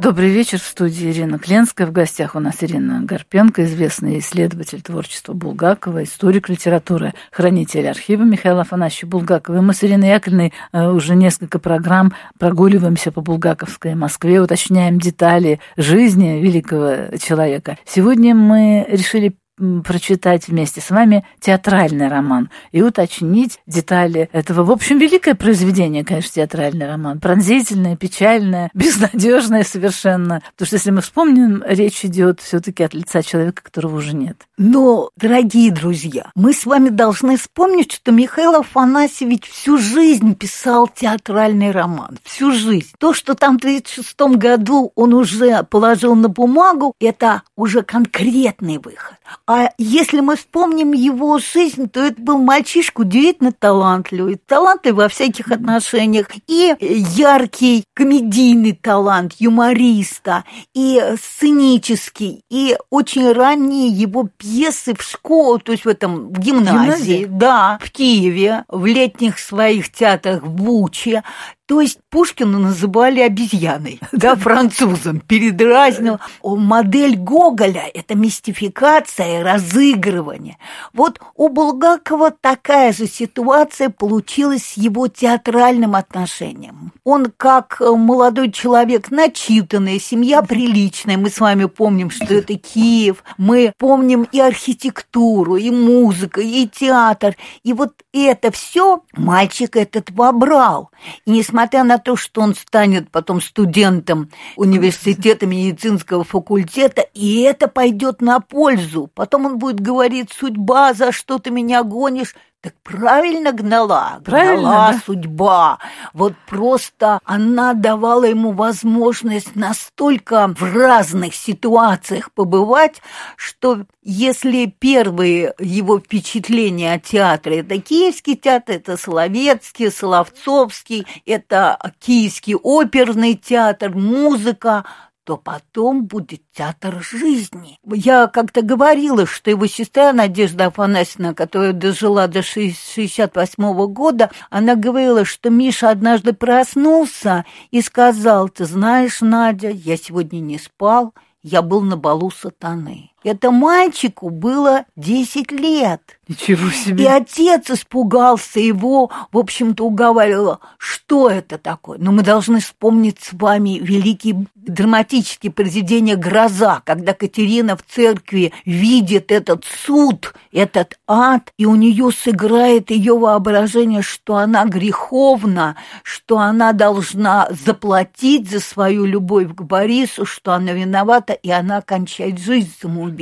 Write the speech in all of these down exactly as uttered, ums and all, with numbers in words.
Добрый вечер, в студии Ирина Кленская. В гостях у нас Ирина Гарпенко, известный исследователь творчества Булгакова, историк литературы, хранитель архива Михаила Афанасьевича Булгакова. И мы с Ириной Яковлевной уже несколько программ прогуливаемся по булгаковской Москве, уточняем детали жизни великого человека. Сегодня мы решили прочитать вместе с вами театральный роман и уточнить детали этого, в общем, великое произведение, конечно, театральный роман. Пронзительное, печальное, безнадежное совершенно. Потому что, если мы вспомним, речь идет все-таки от лица человека, которого уже нет. Но, дорогие друзья, мы с вами должны вспомнить, что Михаил Афанасьевич всю жизнь писал театральный роман. Всю жизнь. То, что там в тридцать шестом году он уже положил на бумагу, это уже конкретный выход. А если мы вспомним его жизнь, то это был мальчишка удивительно талантливый, талантливый во всяких отношениях, и яркий комедийный талант юмориста, и сценический, и очень ранние его пьесы в школе, то есть в этом в гимназии, гимназии? Да, в Киеве, в летних своих театрах в Буче. То есть Пушкина называли обезьяной, да, французом, передразнил. Модель Гоголя – это мистификация и разыгрывание. Вот у Булгакова такая же ситуация получилась с его театральным отношением. Он, как молодой человек, начитанный, семья приличная. Мы с вами помним, что это Киев. Мы помним и архитектуру, и музыку, и театр. И вот это все мальчик этот вобрал. И несмотря на то, что он станет потом студентом университета медицинского факультета, и это пойдет на пользу. Потом он будет говорить: судьба, за что ты меня гонишь? Так правильно гнала, правильно, гнала да? Судьба. Вот просто она давала ему возможность настолько в разных ситуациях побывать, что если первые его впечатления о театре — это Киевский театр, это Соловецкий, Соловцовский, это Киевский оперный театр, музыка, то потом будет театр жизни. Я как-то говорила, что его сестра Надежда Афанасьевна, которая дожила до шестьдесят восьмого года, она говорила, что Миша однажды проснулся и сказал: ты знаешь, Надя, я сегодня не спал, я был на балу сатаны. Это мальчику было десять лет. Ничего себе. И отец испугался его, в общем-то, уговаривал, что это такое. Но мы должны вспомнить с вами великие драматические произведения «Гроза», когда Катерина в церкви видит этот суд, этот ад, и у нее сыграет ее воображение, что она греховна, что она должна заплатить за свою любовь к Борису, что она виновата, и она кончает жизнь самоубийством.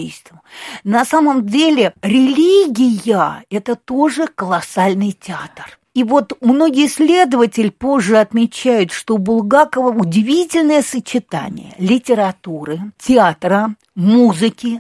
На самом деле религия – это тоже колоссальный театр. И вот многие исследователи позже отмечают, что у Булгакова удивительное сочетание литературы, театра, музыки,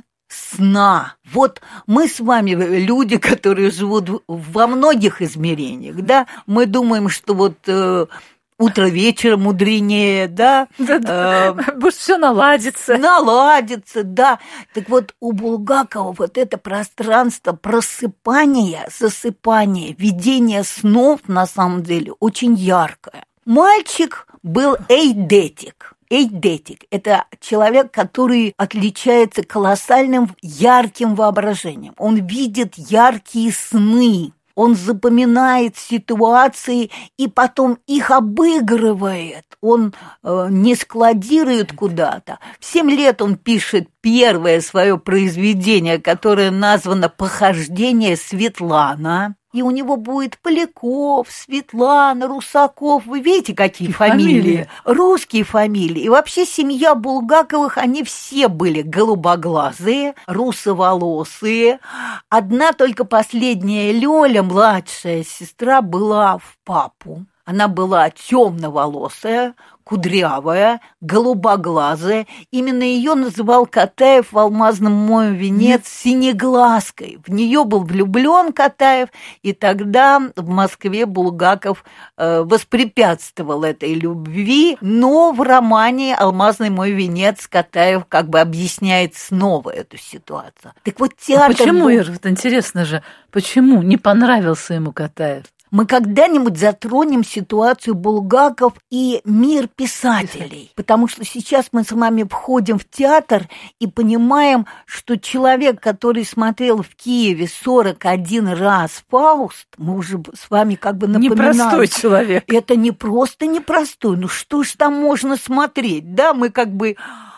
сна. Вот мы с вами люди, которые живут во многих измерениях, да, мы думаем, что вот э, утро вечера мудренее, да. Да-да, может, все наладится. Наладится, да. Так вот, у Булгакова вот это пространство просыпания, засыпания, видения снов, на самом деле, очень яркое. Мальчик был эйдетик. Эйдетик – это человек, который отличается колоссальным ярким воображением. Он видит яркие сны. Он запоминает ситуации и потом их обыгрывает. Он э, не складирует куда-то. В семь лет он пишет первое свое произведение, которое названо «Похождение Светлана». И у него будет Поляков, Светлана, Русаков. Вы видите, какие фамилии? фамилии? Русские фамилии. И вообще семья Булгаковых, они все были голубоглазые, русоволосые. Одна только последняя Лёля, младшая сестра, была в папу. Она была темноволосая, кудрявая, голубоглазая. Именно ее называл Катаев в «Алмазном моем венец» синеглазкой. В нее был влюблен Катаев, и тогда в Москве Булгаков э, воспрепятствовал этой любви, но в романе «Алмазный мой венец» Катаев как бы объясняет снова эту ситуацию. Так вот театр... А почему, был... Ира, вот интересно же, почему не понравился ему Катаев? мы когда-нибудь затронем ситуацию Булгаков и мир писателей. Потому что сейчас мы с вами входим в театр и понимаем, что человек, который смотрел в Киеве сорок один раз «Фауст», мы уже с вами как бы напоминаем. Непростой человек. Это не просто непростой. Ну что ж там можно смотреть? Да, мы как бы...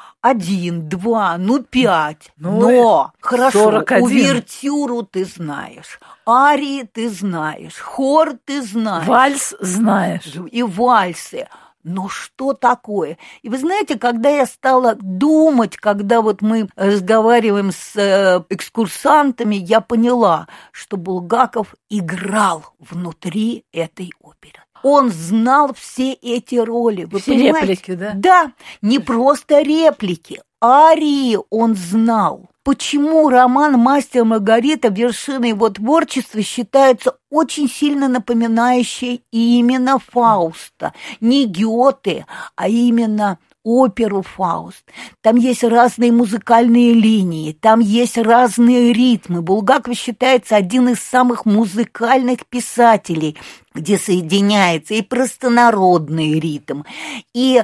Один, два, ну пять. Ну, но хорошо, сорок один. Увертюру ты знаешь, арии ты знаешь, хор ты знаешь. Вальс знаешь. И вальсы. Но что такое? И вы знаете, когда я стала думать, когда вот мы разговариваем с экскурсантами, я поняла, что Булгаков играл внутри этой оперы. Он знал все эти роли. Вы все понимаете? Реплики, да? Да, не просто реплики, арии он знал. Почему роман «Мастер и Маргарита» вершиной его творчества считается очень сильно напоминающей именно Фауста? Не Гёте, а именно оперу «Фауст». Там есть разные музыкальные линии, там есть разные ритмы. Булгаков считается один из самых музыкальных писателей, где соединяется и простонародный ритм, и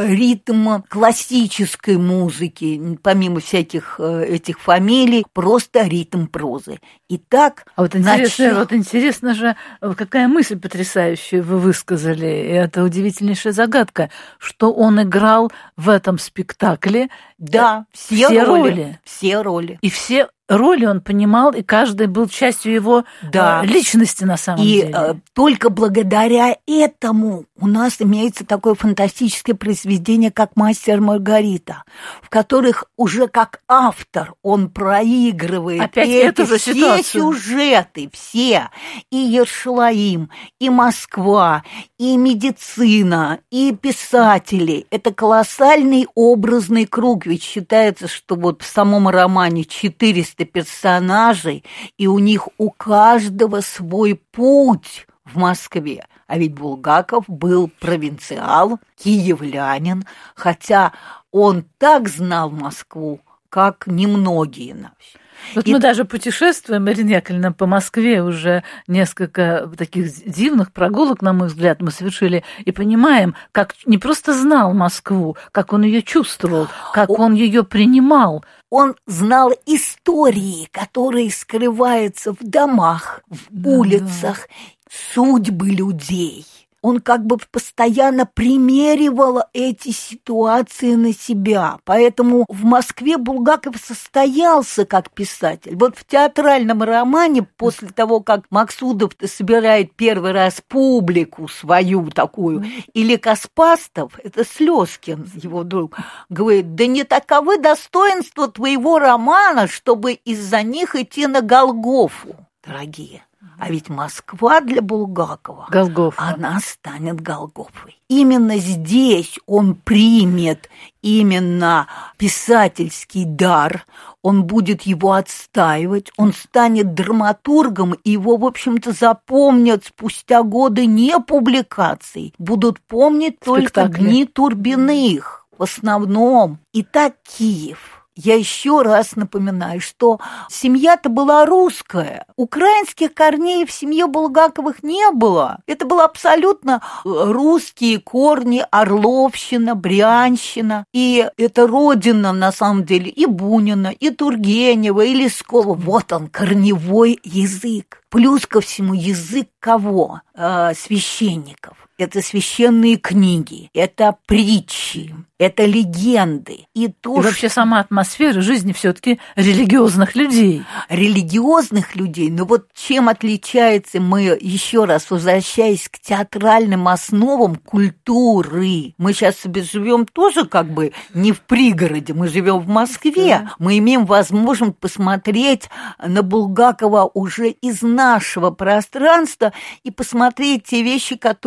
ритм классической музыки, помимо всяких этих фамилий, просто ритм прозы. Итак, а вот интересно, начал... вот интересно же, какая мысль потрясающая вы высказали, и это удивительнейшая загадка, что он играл в этом спектакле. Да, все, все роли, роли. Все роли. И все роли он понимал, и каждый был частью его да. личности на самом и, деле. И только благодаря этому у нас имеется такое фантастическое произведение, как «Мастер и Маргарита», в которых уже как автор он проигрывает Опять эти эту же все ситуацию. сюжеты, все. И Ершалаим, и Москва, и медицина, и писатели. Это колоссальный образный круг, ведь считается, что вот в самом романе четыреста персонажей, и у них у каждого свой путь в Москве. А ведь Булгаков был провинциал, киевлянин, хотя он так знал Москву, как немногие наши. Вот и... мы даже путешествуем, Ирина Яковлевна, по Москве уже несколько таких дивных прогулок, на мой взгляд, мы совершили, и понимаем, как не просто знал Москву, как он ее чувствовал, как он ее принимал. Он знал истории, которые скрываются в домах, в да, улицах, да. Судьбы людей. Он как бы постоянно примеривал эти ситуации на себя. Поэтому в Москве Булгаков состоялся как писатель. Вот в театральном романе, после того, как Максудов-то собирает первый раз публику свою такую, или Каспастов, это Слезкин, его друг, говорит, да не таковы достоинства твоего романа, чтобы из-за них идти на Голгофу, дорогие. А ведь Москва для Булгакова, Голгофа. Она станет Голгофой. Именно здесь он примет именно писательский дар, он будет его отстаивать, он станет драматургом, и его, в общем-то, запомнят спустя годы не публикаций, будут помнить только «Дни Турбиных» в основном. Итак, Киев. Я еще раз напоминаю, что семья-то была русская. Украинских корней в семье Булгаковых не было. Это были абсолютно русские корни, Орловщина, Брянщина. И это родина, на самом деле, и Бунина, и Тургенева, и Лескова. Вот он, корневой язык. Плюс ко всему язык кого? Э, священников. Это священные книги, это притчи, это легенды. И, то, и вообще сама атмосфера жизни все-таки религиозных людей. Религиозных людей. Но вот чем отличается, мы еще раз возвращаясь к театральным основам культуры. Мы сейчас себе живем тоже как бы не в пригороде, мы живем в Москве. Да. Мы имеем возможность посмотреть на Булгакова уже из нашего пространства и посмотреть те вещи, которые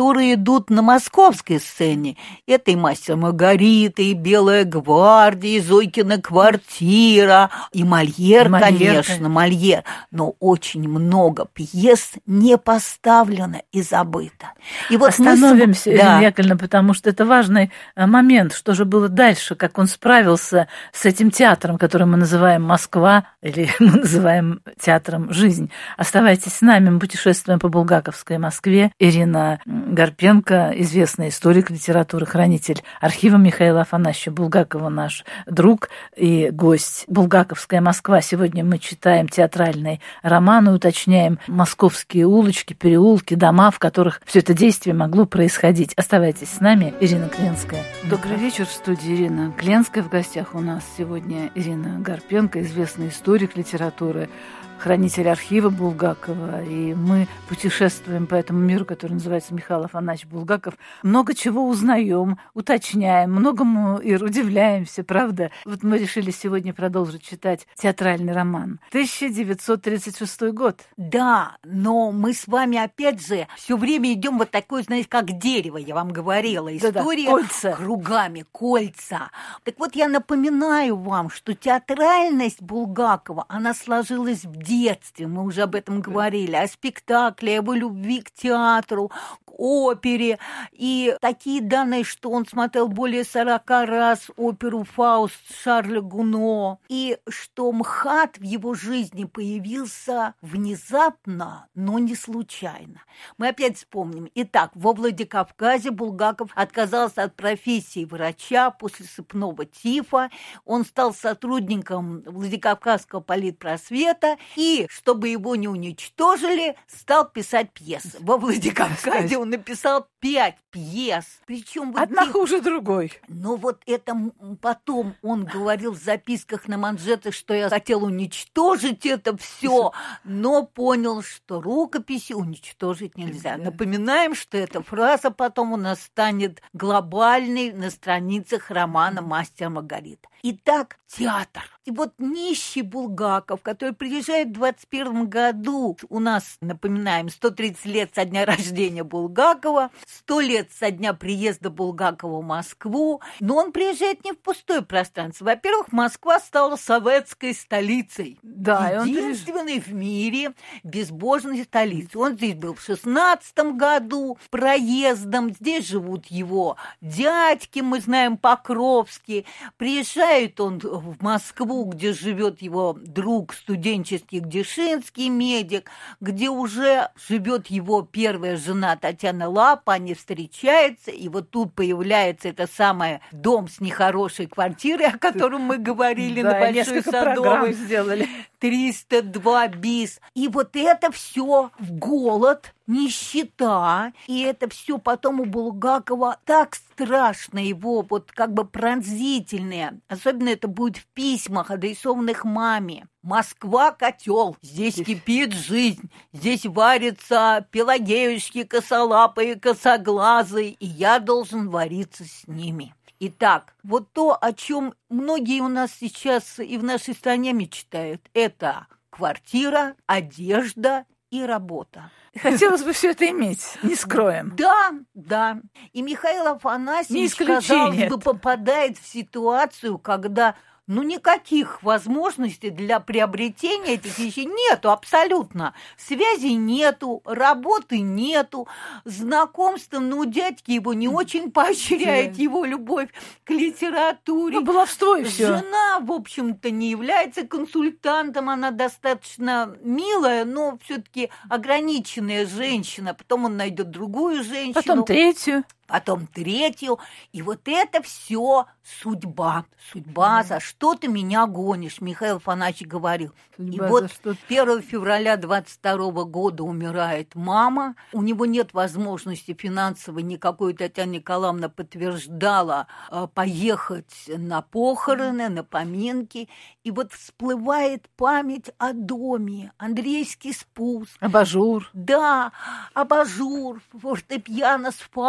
идут на московской сцене. Это и «Мастер Маргарита», и «Белая гвардия», и «Зойкина квартира», и Мольер, Мольер конечно, конечно, Мольер. Но очень много пьес не поставлено и забыто. И вот остановимся, мы... Ирина да. Яковлевна, потому что это важный момент, что же было дальше, как он справился с этим театром, который мы называем «Москва», или мы называем театром «Жизнь». Оставайтесь с нами, мы путешествуем по булгаковской Москве. Ирина Гарпенко, известный историк литературы, хранитель архива Михаила Афанасьевича Булгакова, наш друг и гость. Булгаковская Москва. Сегодня мы читаем театральный роман и уточняем московские улочки, переулки, дома, в которых все это действие могло происходить. Оставайтесь с нами, Ирина Кленская. Добрый вечер, в студии Ирина Кленская. В гостях у нас сегодня Ирина Гарпенко, известный историк литературы, хранитель архива Булгакова, и мы путешествуем по этому миру, который называется Михаил Афанасьевич Булгаков. Много чего узнаем, уточняем, многому и удивляемся, правда? Вот мы решили сегодня продолжить читать театральный роман. тысяча девятьсот тридцать шестой год. Да, но мы с вами опять же все время идем вот такое, знаете, как дерево, я вам говорила. История кольца. Кругами, кольца. Так вот, я напоминаю вам, что театральность Булгакова, она сложилась в детстве, мы уже об этом говорили, о спектакле, об любви к театру, к опере. И такие данные, что он смотрел более сорока раз оперу «Фауст» Шарля Гуно, и что МХАТ в его жизни появился внезапно, но не случайно. Мы опять вспомним. Итак, во Владикавказе Булгаков отказался от профессии врача после сыпного тифа. Он стал сотрудником Владикавказского политпросвета и, чтобы его не уничтожили, стал писать пьесы. Во Владикавказе он написал пять пьес. Причем вот одна их... хуже другой. Но вот это потом он говорил в записках на манжетах, что я хотел уничтожить это все, но понял, что рукописи уничтожить нельзя. Да. Напоминаем, что эта фраза потом у нас станет глобальной на страницах романа «Мастер Маргарита». Итак, театр. И вот нищий Булгаков, который приезжает в двадцать первом году, у нас, напоминаем, сто тридцать лет со дня рождения Булгакова, сто лет со дня приезда Булгакова в Москву, но он приезжает не в пустое пространство. Во-первых, Москва стала советской столицей. Да, единственной в мире безбожной столицей. Он здесь был в шестнадцатом году проездом, здесь живут его дядьки, мы знаем, Покровские. Приезжает он в Москву, где живет его друг студенческий Гдешинский, медик, где уже живет его первая жена Татьяна Лапа, они встречаются, и вот тут появляется это самое дом с нехорошей квартирой, о котором мы говорили на Большой Садовой. Сделали. триста два bis. И вот это все в голод, нищета, и это все потом у Булгакова так страшно, его вот как бы пронзительное. Особенно это будет в письмах, адресованных маме. Москва – котел, здесь кипит жизнь, здесь варятся пелагеюшки, косолапые, косоглазые, и я должен вариться с ними. Итак, вот то, о чем многие у нас сейчас и в нашей стране мечтают, это квартира, одежда и работа. Хотелось бы все это иметь, не скроем. Да, да. И Михаил Афанасьевич, казалось бы, попадает в ситуацию, когда... Ну, никаких возможностей для приобретения этих вещей нету абсолютно. Связей нету, работы нету, знакомства, ну, дядьки его не очень поощряет, его любовь к литературе. Ну, баловство и все. Жена, в общем-то, не является консультантом, она достаточно милая, но все-таки ограниченная женщина. Потом он найдет другую женщину. Потом третью. Потом третью, и вот это все судьба. Судьба, mm-hmm. за что ты меня гонишь, Михаил Афанасьевич говорил. Судьба, и вот что... первого февраля двадцать второго года умирает мама, у него нет возможности финансовой, никакой Татьяна Николаевна подтверждала поехать на похороны, на поминки, и вот всплывает память о доме, Андреевский спуск. Абажур. Да, абажур, фортепиано с Фауст.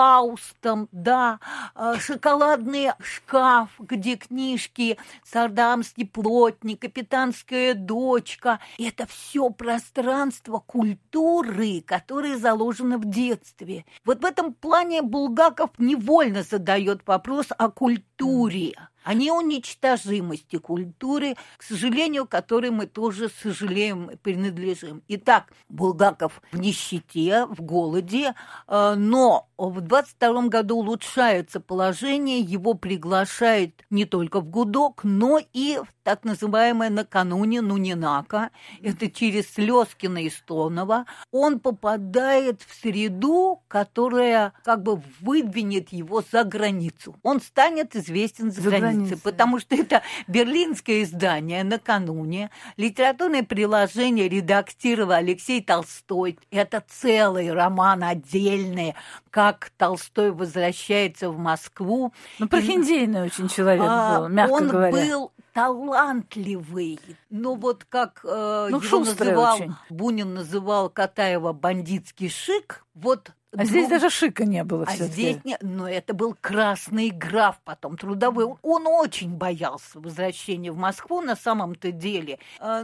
бюстом, да, шоколадный шкаф, где книжки «Сардамский плотник», «Капитанская дочка». Это все пространство культуры, которое заложено в детстве. Вот в этом плане Булгаков невольно задает вопрос о культуре, о неуничтожимости культуры, к сожалению, которой мы тоже сожалеем и принадлежим. Итак, Булгаков в нищете, в голоде, но в двадцать втором году улучшается положение, его приглашают не только в гудок, но и в так называемое накануне Нунинака, это через Слезкина и Стонова. Он попадает в среду, которая как бы выдвинет его за границу. Он станет известен за, за границей. Потому что это берлинское издание «Накануне». Литературное приложение редактировал Алексей Толстой. Это целый роман отдельный, как Толстой возвращается в Москву. Ну, прохиндейный и... очень человек был, мягко он говоря. Он был талантливый, но вот как э, ну, его называл, очень. Бунин называл Катаева бандитский шик, вот. А ну, здесь даже шика не было. А здесь не, но это был красный граф, потом трудовой. Он, он очень боялся возвращения в Москву на самом-то деле.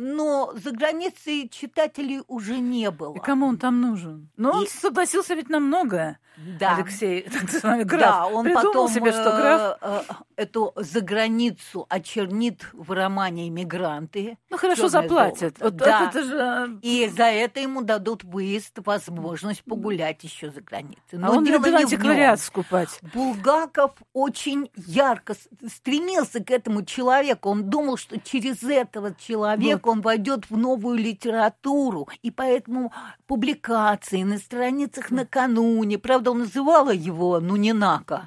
Но за границей читателей уже не было. И кому он там нужен? Ну, он И... согласился ведь на многое. Да. Алексей, так называемый граф. Да, он придумал потом себе, что граф... э, э, эту заграницу очернит в романе «Эмигранты». Ну, хорошо заплатят. Вот да. это же... И за это ему дадут выезд, возможность погулять еще за границей. Но а он любил антиквариат скупать. Булгаков очень ярко стремился к этому человеку. Он думал, что через этого человека вот. он войдет в новую литературу. И поэтому публикации на страницах накануне. Правда, он называла его Нунинака.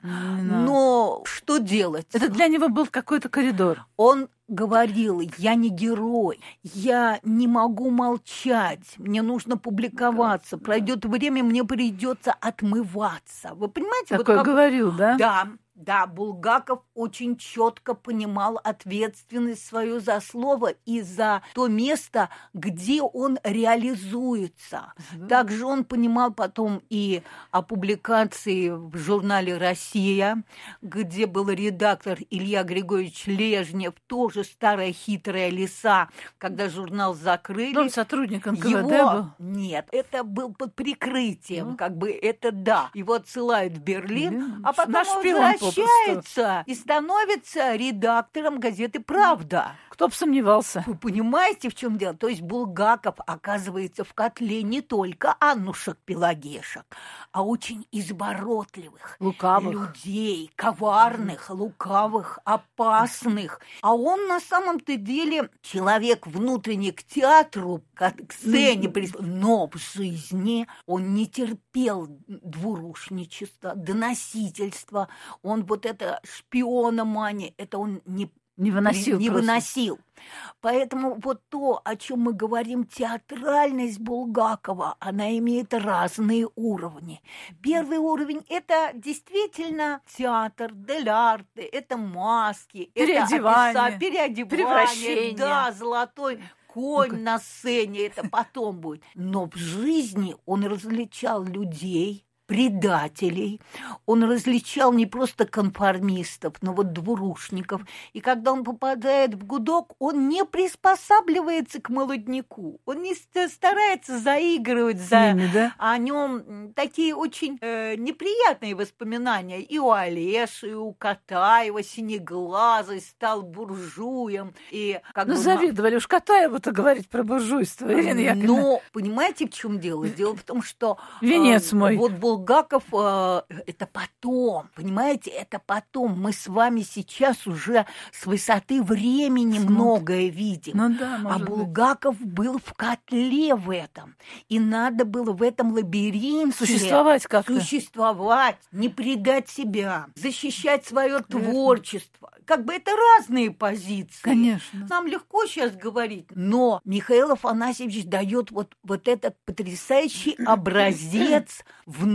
Но что делать? Это для него был какой-то коридор. Он говорил: я не герой, я не могу молчать, мне нужно публиковаться, пройдет время, мне придется отмываться. Вы понимаете? Такое вот как... говорил, да? Да. Да, Булгаков очень четко понимал ответственность свою за слово и за то место, где он реализуется. Mm-hmm. Также он понимал потом и о публикации в журнале «Россия», где был редактор Илья Григорьевич Лежнев, тоже старая хитрая лиса, когда журнал закрыли. Он сотрудник эн ка вэ дэ его... был? Нет, это был под прикрытием, Mm-hmm. как бы это да. Его отсылают в Берлин, mm-hmm. а потом Наш он возвращается возвращается и становится редактором газеты «Правда». Кто бы сомневался. Вы понимаете, в чем дело? То есть Булгаков оказывается в котле не только Аннушек-Пелагешек, а очень изворотливых, лукавых людей, коварных, лукавых, опасных. А он на самом-то деле человек внутренний к театру, к сцене, но в жизни он не терпел двурушничества, доносительства. Он вот это шпиономания, это он не Не выносил. Не, не выносил. Поэтому вот то, о чем мы говорим, театральность Булгакова, она имеет разные уровни. Первый уровень – это действительно театр, дель-арте, это маски, переодевание, это описа, переодевание, превращение. Да, золотой конь ну, на сцене, это потом будет. Но в жизни он различал людей, предателей, он различал не просто конформистов, но вот двурушников. И когда он попадает в гудок, он не приспосабливается к молодняку, он не старается заигрывать за... ними, да? О нем такие очень э, неприятные воспоминания и у Олеши, и у Катаева, синеглазый, стал буржуем. И как ну, бы... завидовали. Уж Катаеву-то говорить про буржуйство, Ирина Яковлевна. Но, понимаете, в чем дело? Дело в том, что... Венец э, мой. Вот Булгаков, э, это потом, понимаете, это потом. Мы с вами сейчас уже с высоты времени Смотр. многое видим. Ну да, а Булгаков быть. был в котле в этом. И надо было в этом лабиринте существовать как-то. Существовать, не предать себя, защищать свое Конечно. творчество. Как бы это разные позиции. Конечно. Нам легко сейчас говорить, но Михаил Афанасьевич дает вот, вот этот потрясающий образец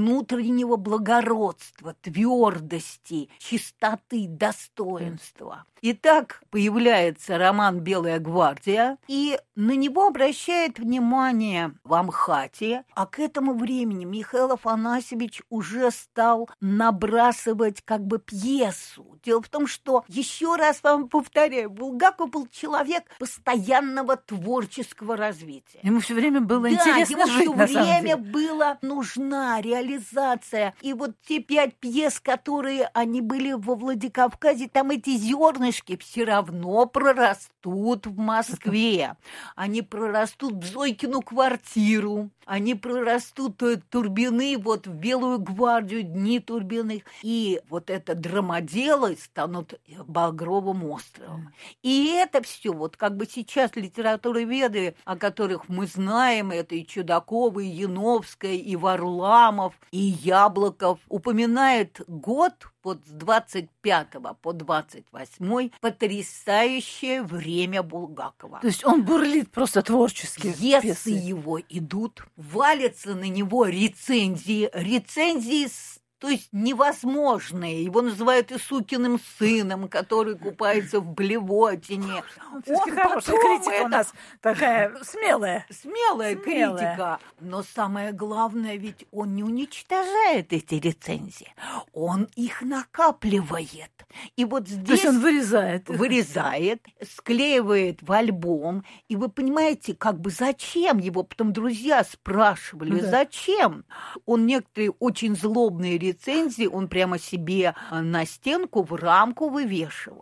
внутреннего благородства, твердости, чистоты, достоинства. Итак, появляется роман «Белая гвардия», и на него обращает внимание в Амхате, а к этому времени Михаил Афанасьевич уже стал набрасывать как бы пьесу. Дело в том, что, еще раз вам повторяю, Булгаков был человек постоянного творческого развития. Ему все время было да, интересно жить, ему все время была нужна реализация. И вот те пять пьес, которые они были во Владикавказе, там эти зернышки все равно прорастут в Москве. Они прорастут в Зойкину квартиру, они прорастут Турбины, вот в Белую гвардию, Дни Турбиных. И вот это драмоделы станут Багровым островом. И это все, вот как бы сейчас литературоведы, о которых мы знаем, это и Чудакова, и Яновская, и Варламов, и Яблоков, упоминает год вот с двадцать пятого по двадцать восьмой потрясающее время Булгакова. То есть он бурлит просто творчески. Пьесы его идут, валятся на него рецензии, рецензии с То есть невозможное. Его называют и сукиным сыном, который купается в блевотине. Он хорошая критика это... у нас такая смелая. Смелая, смелая критика. Но самое главное, ведь он не уничтожает эти рецензии. Он их накапливает. И вот здесь... То есть он вырезает. Вырезает, склеивает в альбом. И вы понимаете, как бы зачем его? Потом друзья спрашивали, да. зачем? Он некоторые очень злобные рецензии он прямо себе на стенку в рамку вывешивал.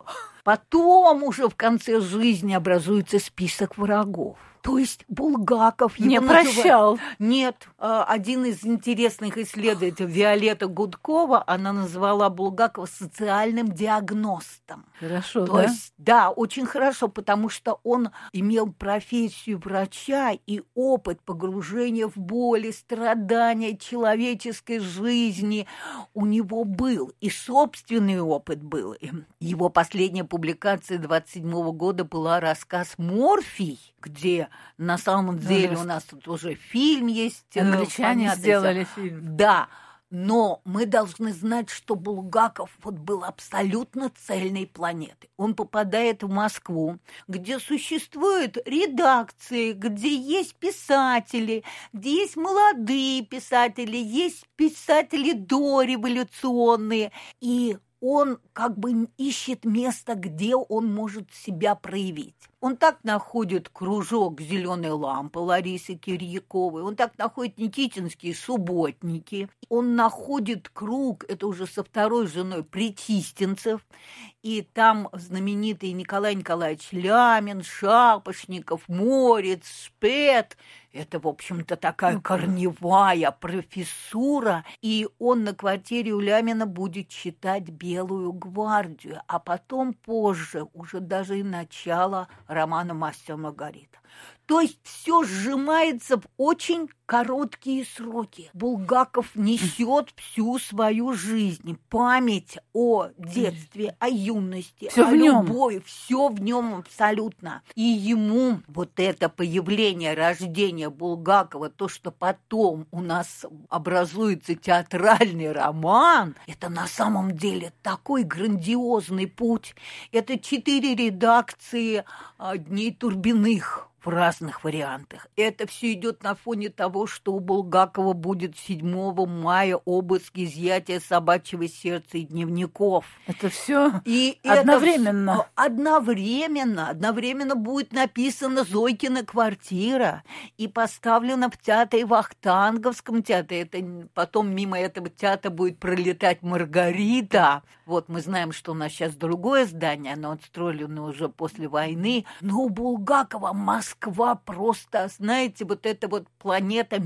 Потом уже в конце жизни образуется список врагов. То есть Булгаков его не прощал. Называет... Нет, один из интересных исследователей, Виолетта Гудкова, она назвала Булгакова социальным диагностом. Хорошо, То да? есть, да, очень хорошо, потому что он имел профессию врача и опыт погружения в боли, страдания человеческой жизни у него был. И собственный опыт был. Его последняя публикация двадцать седьмого года была рассказ «Морфий», где на самом деле ну, у нас тут уже фильм есть. Англичане сделали фильм. Да, но мы должны знать, что Булгаков вот был абсолютно цельной планетой. Он попадает в Москву, где существуют редакции, где есть писатели, где есть молодые писатели, есть писатели дореволюционные, и он как бы ищет место, где он может себя проявить. Он так находит кружок «Зеленой лампы» Ларисы Кирьяковой, он так находит никитинские субботники, он находит круг, это уже со второй женой, Причистенцев, и там знаменитый Николай Николаевич Лямин, Шапошников, Морец, Шпет. Это, в общем-то, такая корневая профессура, и он на квартире у Лямина будет читать «Белую гвардию», а потом позже, уже даже и начало романа «Мастер и Маргарита». То есть все сжимается в очень короткие сроки. Булгаков несет всю свою жизнь, память о детстве, о юности, всё о в нём. любви, все в нем абсолютно. И ему вот это появление, рождение Булгакова, то, что потом у нас образуется театральный роман, это на самом деле такой грандиозный путь. Это четыре редакции «Дней Турбиных» в разных вариантах. Это все идет на фоне того, что у Булгакова будет седьмого мая обыск изъятия собачьего сердца и дневников. Это все и одновременно. Это одновременно. Одновременно будет написана Зойкина квартира и поставлена в театре, Вахтанговском театре. Это потом мимо этого театра будет пролетать Маргарита. Вот мы знаем, что у нас сейчас другое здание, оно отстроено уже после войны. Но у Булгакова Москва просто, знаете, вот эта вот планета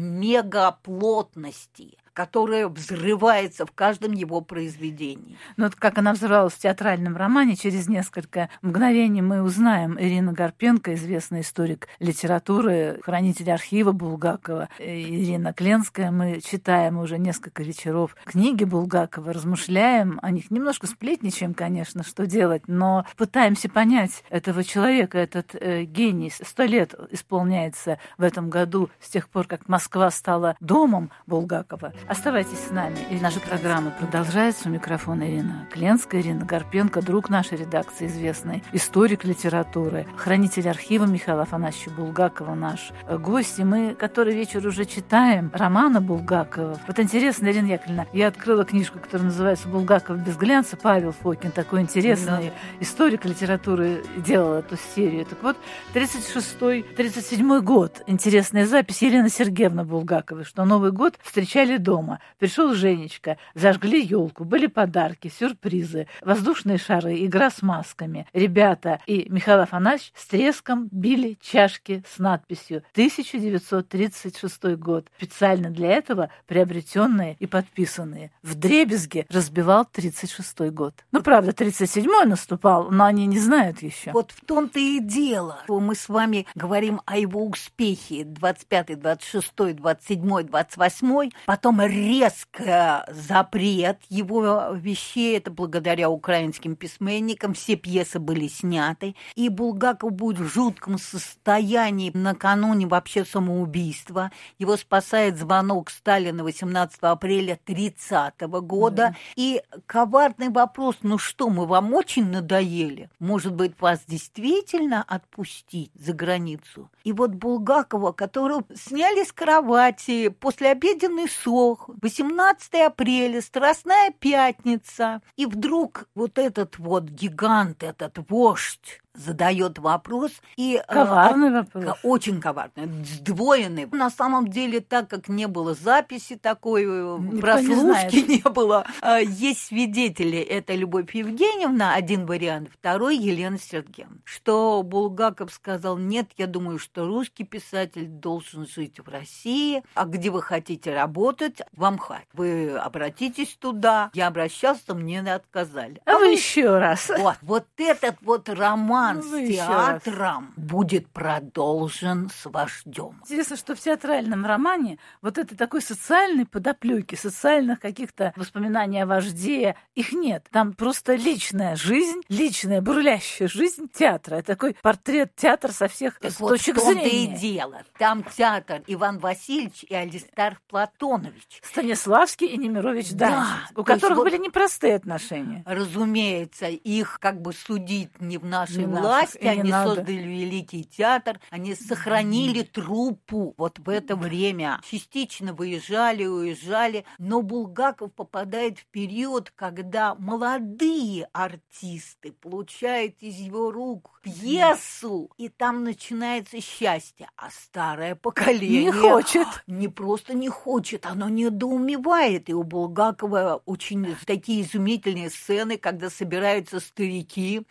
мегаплотности, которая взрывается в каждом его произведении. Ну, вот как она взрывалась в театральном романе, через несколько мгновений мы узнаем. Ирина Гарпенко, известный историк литературы, хранитель архива Булгакова, Ирина Кленская. Мы читаем уже несколько вечеров книги Булгакова, размышляем о них, немножко сплетничаем, конечно, что делать, но пытаемся понять этого человека, этот э, гений. Сто лет исполняется в этом году с тех пор, как Москва стала домом Булгакова. Оставайтесь с нами. И наша программа продолжается. У микрофона Ирина Кленская, Ирина Гарпенко, друг нашей редакции, известный историк литературы, хранитель архива Михаила Афанасьевича Булгакова, наш гость. И мы который вечер уже читаем романа Булгакова. Вот интересно, Ирина Яковлевна, я открыла книжку, которая называется «Булгаков без глянца». Павел Фокин, такой интересный да. историк литературы, делал эту серию. Так вот, тридцать шестой тридцать седьмой год. Интересная запись Елены Сергеевны Булгаковой, что Новый год встречали дома. Пришел Женечка, зажгли елку, были подарки, сюрпризы, воздушные шары, игра с масками. Ребята и Михаил Афанасьевич с треском били чашки с надписью тысяча девятьсот тридцать шестой год, специально для этого приобретенные и подписанные. Вдребезги разбивал тридцать шестой год. Ну, правда, тридцать седьмой наступал, но они не знают еще. Вот в том-то и дело, что мы с вами говорим о его успехе двадцать пятый, двадцать шестой, двадцать седьмой, двадцать восьмой, потом резко запрет его вещей, это благодаря украинским письменникам, все пьесы были сняты, и Булгаков будет в жутком состоянии накануне вообще самоубийства. Его спасает звонок Сталина восемнадцатого апреля тридцатого года. Да. И коварный вопрос, ну что, мы вам очень надоели? Может быть, вас действительно отпустить за границу? И вот Булгакова, которого сняли с кровати, послеобеденный сох, восемнадцатого апреля, Страстная пятница, и вдруг вот этот вот гигант, этот вождь, задает вопрос. И, коварный э, вопрос. Очень коварный, сдвоенный. На самом деле, так как не было записи такой, никто прослушки не, не было, э, есть свидетели. Это Любовь Евгеньевна, один вариант, второй Елена Сергеевна. Что Булгаков сказал: нет, я думаю, что русский писатель должен жить в России, а где вы хотите работать, в Амхате. Вы обратитесь туда. Я обращался, мне отказали. А, а вы еще раз. Вот, вот этот вот роман с театром будет продолжен с вождем. Интересно, что в театральном романе вот этой такой социальной подоплёки, социальных каких-то воспоминаний о вожде, их нет. Там просто личная жизнь, личная бурлящая жизнь театра. Это такой портрет театра со всех так точек вот зрения. Вот и дело. Там театр Иван Васильевич и Алистар Платонович. Станиславский и Немирович да, Данченко, у которых вот, были непростые отношения. Разумеется, их как бы судить не в нашей власти, они надо. Создали великий театр, они сохранили труппу вот в это время. Частично выезжали, уезжали, но Булгаков попадает в период, когда молодые артисты получают из его рук пьесу, и там начинается счастье, а старое поколение не хочет. Не просто не хочет, оно недоумевает. И у Булгакова очень такие изумительные сцены, когда собираются старики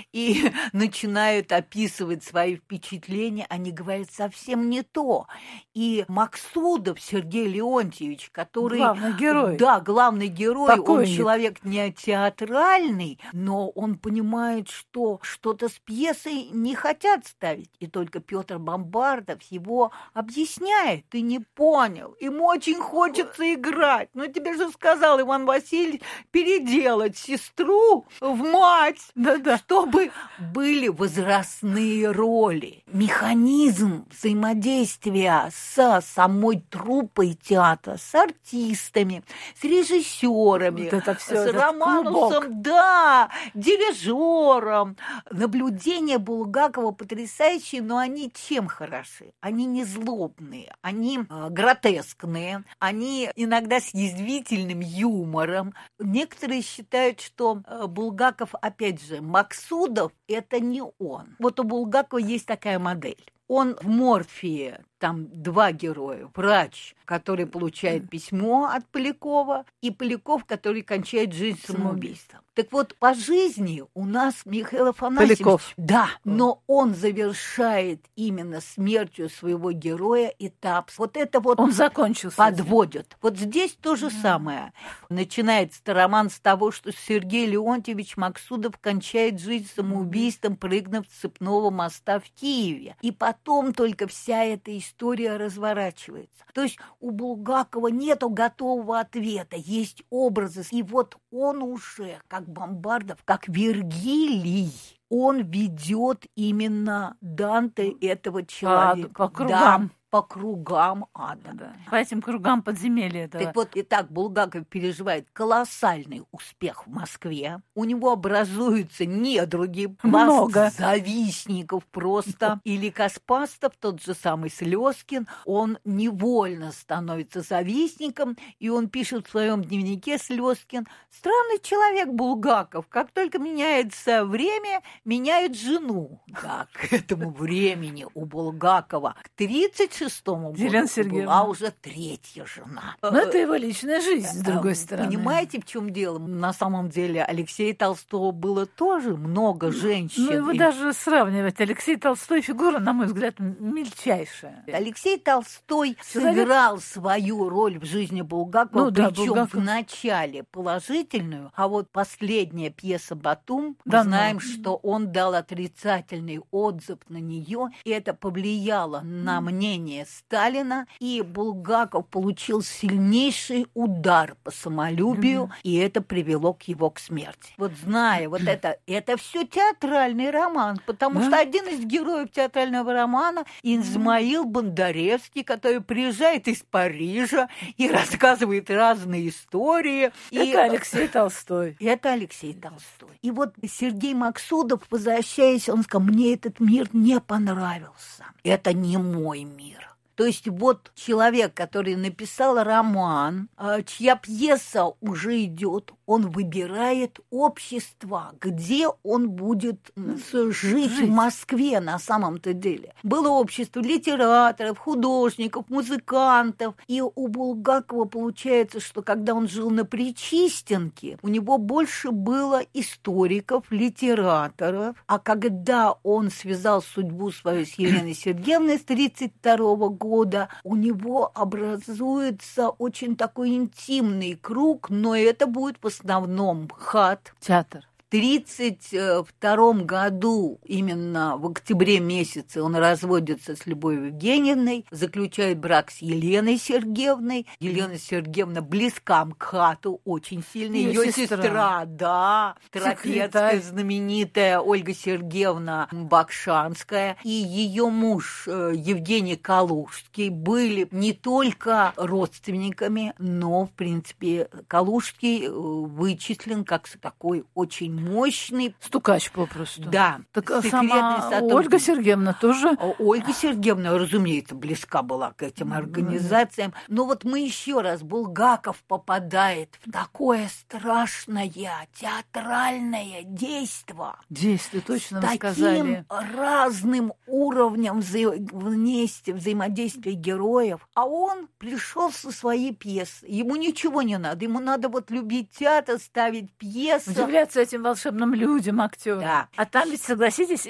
и начинают описывать свои впечатления, они говорят совсем не то. И Максудов Сергей Леонтьевич, который... Главный герой. Да, главный герой. Покойник. Он человек не театральный, но он понимает, что что-то с пьесой не хотят ставить. И только Петр Бомбардов его объясняет. Ты не понял. Ему очень хочется играть. Но тебе же сказал Иван Васильевич переделать сестру в мать, да-да, чтобы были возрастные роли. Механизм взаимодействия с самой труппой театра, с артистами, с режиссерами, вот это всё, с Романусом, да, дирижером. Наблюдения Булгакова потрясающие, но они чем хороши? Они не злобные, они э, гротескные, они иногда с язвительным юмором. Некоторые считают, что э, Булгаков, опять же, Максудов – это не он. Вот у Булгакова есть такая модель. Он в «Морфии», там два героя. Врач, который получает письмо от Полякова, и Поляков, который кончает жизнь самоубийством. Так вот, по жизни у нас Михаил Афанасьевич... Поляков. Да, но он завершает именно смертью своего героя этап. Вот это вот... Он закончился. Подводит. Вот здесь то же mm. самое. Начинается роман с того, что Сергей Леонтьевич Максудов кончает жизнь самоубийством, прыгнув с цепного моста в Киеве. И потом только вся эта история разворачивается. То есть у Булгакова нету готового ответа, есть образы. И вот он уже, как Бомбардов, как Вергилий, он ведет именно Данте этого человека. По, по кругам. Да. по кругам ада. Да. По этим кругам подземелья этого. Так вот, итак, Булгаков переживает колоссальный успех в Москве. У него образуются недруги, много завистников просто. Или Каспастов, тот же самый Слезкин, он невольно становится завистником, и он пишет в своем дневнике, Слезкин: странный человек Булгаков, как только меняется время, меняет жену. Да, к этому времени у Булгакова к тридцать шестому году была уже третья жена. Но это его личная жизнь, с другой стороны. Понимаете, в чем дело? На самом деле Алексея Толстого было тоже много женщин. Ну, его и... даже сравнивать. Алексей Толстой фигура, на мой взгляд, мельчайшая. Алексей Толстой Человек... сыграл свою роль в жизни Булгакова, ну, да, причем Булгаков... в начале положительную, а вот последняя пьеса «Батум», да, мы знаем, но... что он дал отрицательный отзыв на нее, и это повлияло на мнение Сталина, и Булгаков получил сильнейший удар по самолюбию, mm-hmm. и это привело к его к смерти. Вот зная вот это, это все театральный роман, потому да? что один из героев театрального романа Измаил Бондаревский, который приезжает из Парижа и рассказывает разные истории. Это и... Алексей Толстой. Это Алексей Толстой. И вот Сергей Максудов, возвращаясь, он сказал: мне этот мир не понравился. Это не мой мир. То есть вот человек, который написал роман, чья пьеса уже идет, он выбирает общество, где он будет жить, жить в Москве на самом-то деле. Было общество литераторов, художников, музыкантов. И у Булгакова получается, что когда он жил на Причистенке, у него больше было историков, литераторов. А когда он связал судьбу свою с Еленой Сергеевной с тридцать второго года, у него образуется очень такой интимный круг, но это будет в основном ХАТ. Театр. В тридцать втором году, именно в октябре месяце, он разводится с Любовью Евгеньевной, заключает брак с Еленой Сергеевной. Елена Сергеевна близка к ХАТу очень сильно. Ее, Ее сестра. сестра, да, Тропецкая, знаменитая Ольга Сергеевна Бакшанская, и ее муж Евгений Калужский были не только родственниками, но, в принципе, Калужский вычислен как такой очень мощный стукач попросту. Да. Так сама Ольга Сергеевна тоже? Ольга Сергеевна, разумеется, близка была к этим организациям. Mm-hmm. Но вот мы еще раз, Булгаков попадает в такое страшное театральное действо. Действие, точно вы С сказали. таким разным уровнем вза- вместе взаимодействия героев. А он пришел со своей пьесой. Ему ничего не надо. Ему надо вот любить театр, ставить пьесы. Удивляться этим волшебным людям, актерам. Да. А там ведь, согласитесь,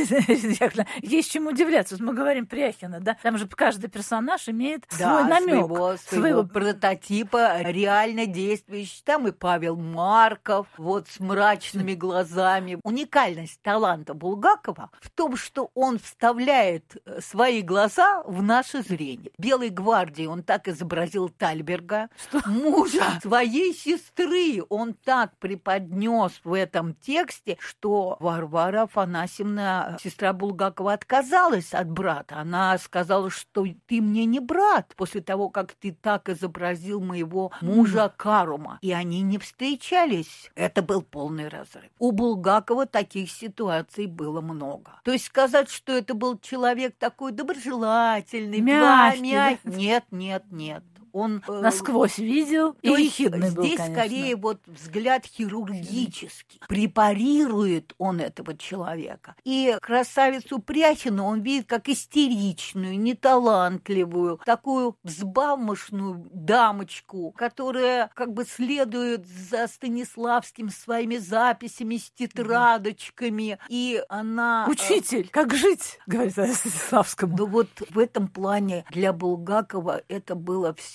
есть чему удивляться. Вот мы говорим Пряхина, да? Там же каждый персонаж имеет да, свой намек. Своего, своего прототипа реально действующий. Там и Павел Марков, вот с мрачными глазами. Уникальность таланта Булгакова в том, что он вставляет свои глаза в наше зрение. «Белой гвардии» он так изобразил Тальберга, что? Мужа своей сестры он так преподнес в этом тексте, что Варвара Афанасьевна, сестра Булгакова, отказалась от брата. Она сказала, что ты мне не брат, после того, как ты так изобразил моего мужа Карума. И они не встречались. Это был полный разрыв. У Булгакова таких ситуаций было много. То есть сказать, что это был человек такой доброжелательный, мягкий. мягкий. Нет, нет, нет. Он насквозь видел и ехидный был, здесь конечно. Скорее вот взгляд хирургический. Препарирует он этого человека. И красавицу Пряхину он видит как истеричную, неталантливую, такую взбалмошную дамочку, которая как бы следует за Станиславским своими записями с тетрадочками. И она... Учитель, как жить, говорит Станиславскому. Ну вот в этом плане для Булгакова это было все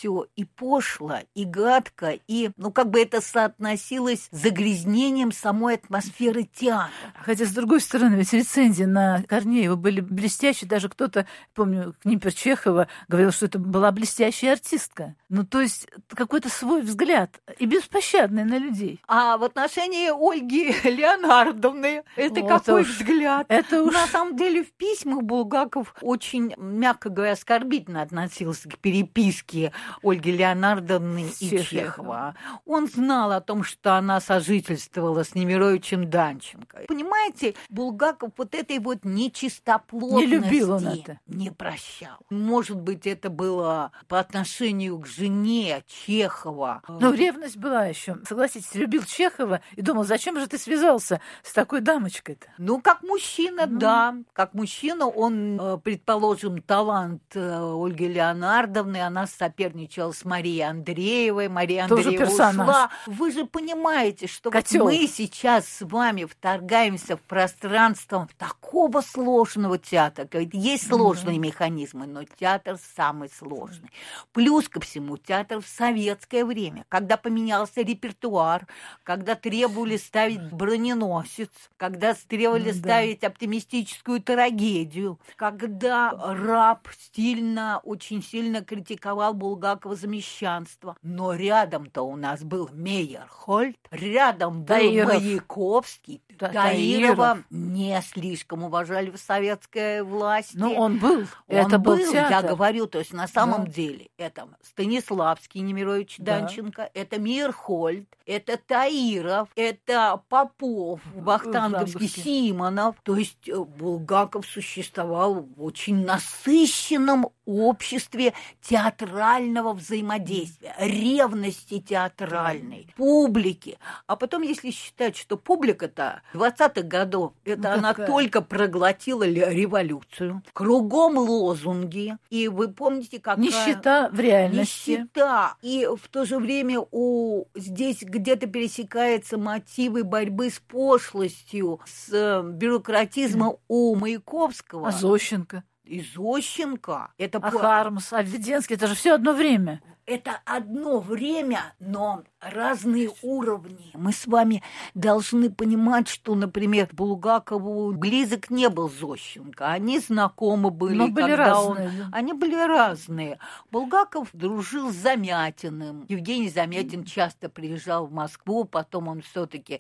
все и пошло, и гадко, и, ну, как бы это соотносилось с загрязнением самой атмосферы театра. Хотя, с другой стороны, ведь рецензии на Корнеева были блестящие. Даже кто-то, помню, Книмпер Чехова говорил, что это была блестящая артистка. Ну, то есть какой-то свой взгляд и беспощадный на людей. А в отношении Ольги Леонардовны это вот какой уж, взгляд? Это уж... На самом деле в письмах Булгаков очень, мягко говоря, оскорбительно относился к переписке Ольги Леонардовны и Чехова. Чехова. Он знал о том, что она сожительствовала с Немировичем Данченко. Понимаете, Булгаков вот этой вот нечистоплотности не любил он это. Не прощал. Может быть, это было по отношению к жене Чехова. Но ревность была еще. Согласитесь, любил Чехова и думал, зачем же ты связался с такой дамочкой-то? Ну, как мужчина, ну. да. Как мужчина, он, предположим, талант Ольги Леонардовны, она соперничала с Марией Андреевой. Мария Тоже Андреева персонаж. Ушла. Вы же понимаете, что вот мы сейчас с вами вторгаемся в пространство такого сложного театра. Есть сложные mm-hmm. механизмы, но театр самый сложный. Плюс ко всему, театр в советское время, когда поменялся репертуар, когда требовали ставить броненосец, когда требовали mm-hmm. ставить оптимистическую трагедию, когда раб стильно, очень сильно критиковал Булгакова за мещанство. Но рядом-то у нас был Мейерхольд, рядом был Таиров. Маяковский. Да, Таирова не слишком уважали в советской власти. Ну, он был. Он это был, был театр. Я говорю, то есть на самом да. деле это Станиславский Немирович да. Данченко, это Мейерхольд, это Таиров, это Попов, Вахтанговский, Симонов. То есть Булгаков существовал в очень насыщенном обществе театрального взаимодействия, ревности театральной, публики. А потом, если считать, что публика-то двадцатых годов, это ну, она какая? Только проглотила революцию, кругом лозунги, и вы помните, какая... Нищета в реальности. Нищета. И в то же время у... здесь где-то пересекаются мотивы борьбы с пошлостью, с бюрократизмом mm. у Маяковского. А Зощенко? И Зощенко. Это а Хармс, а Введенский, это же все одно время. Это одно время, но разные уровни. Мы с вами должны понимать, что, например, Булгакову близок не был Зощенко. Они знакомы были. Но были когда разные. Он... Они были разные. Булгаков дружил с Замятиным. Евгений Замятин часто приезжал в Москву, потом он все-таки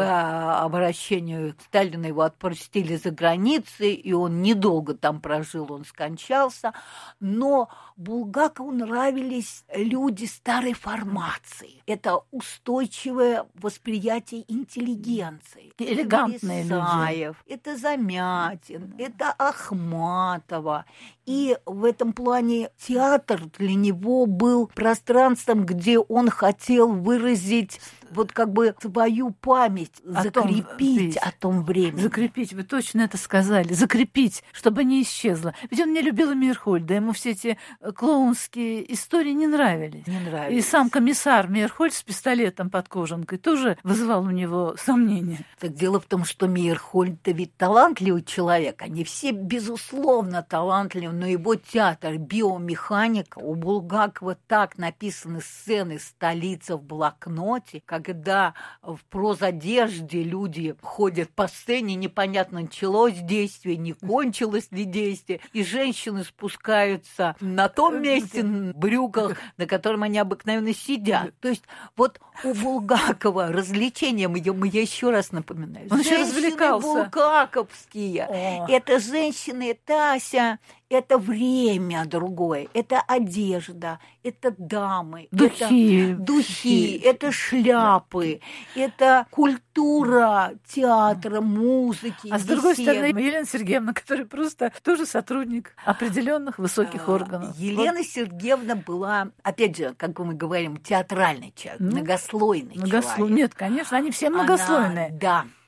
по обращению Сталина его отпустили за границей, и он недолго там прожил, он скончался. Но Булгакову нравились люди старой формации. Это устойчивое восприятие интеллигенции. Элегантные люди. Это Замятин, это Ахматова. И в этом плане театр для него был пространством, где он хотел выразить вот как бы свою память, о закрепить том, о том времени. Закрепить, вы точно это сказали. Закрепить, чтобы не исчезло. Ведь он не любил Мейерхольда, ему все эти клоунские истории не нравились. Не нравились. И сам комиссар Мейерхольд с пистолетом под кожанкой тоже вызывал у него сомнения. Так дело в том, что Мейерхольд-то ведь талантливый человек. Они все, безусловно, талантливы, но его театр, биомеханика, у Булгакова так написаны сцены «Столица в блокноте», когда в прозодежде люди ходят по сцене, непонятно, началось действие, не кончилось ли действие, и женщины спускаются на том месте, в брюках, на котором они обыкновенно сидят. То есть вот у Булгакова развлечением, я еще раз напоминаю, он еще развлекался. Булгаковские. О. Это женщины, Тася, это время другое, это одежда, это дамы, духи, это духи, это шляпы, это культура театра, музыки. А с другой стороны, Елена Сергеевна, которая просто тоже сотрудник определенных высоких органов. Елена вот. Сергеевна была, опять же, как мы говорим, театральный человек, ну, многослойный многосло... человек. Нет, конечно, они все многослойные. Она, да.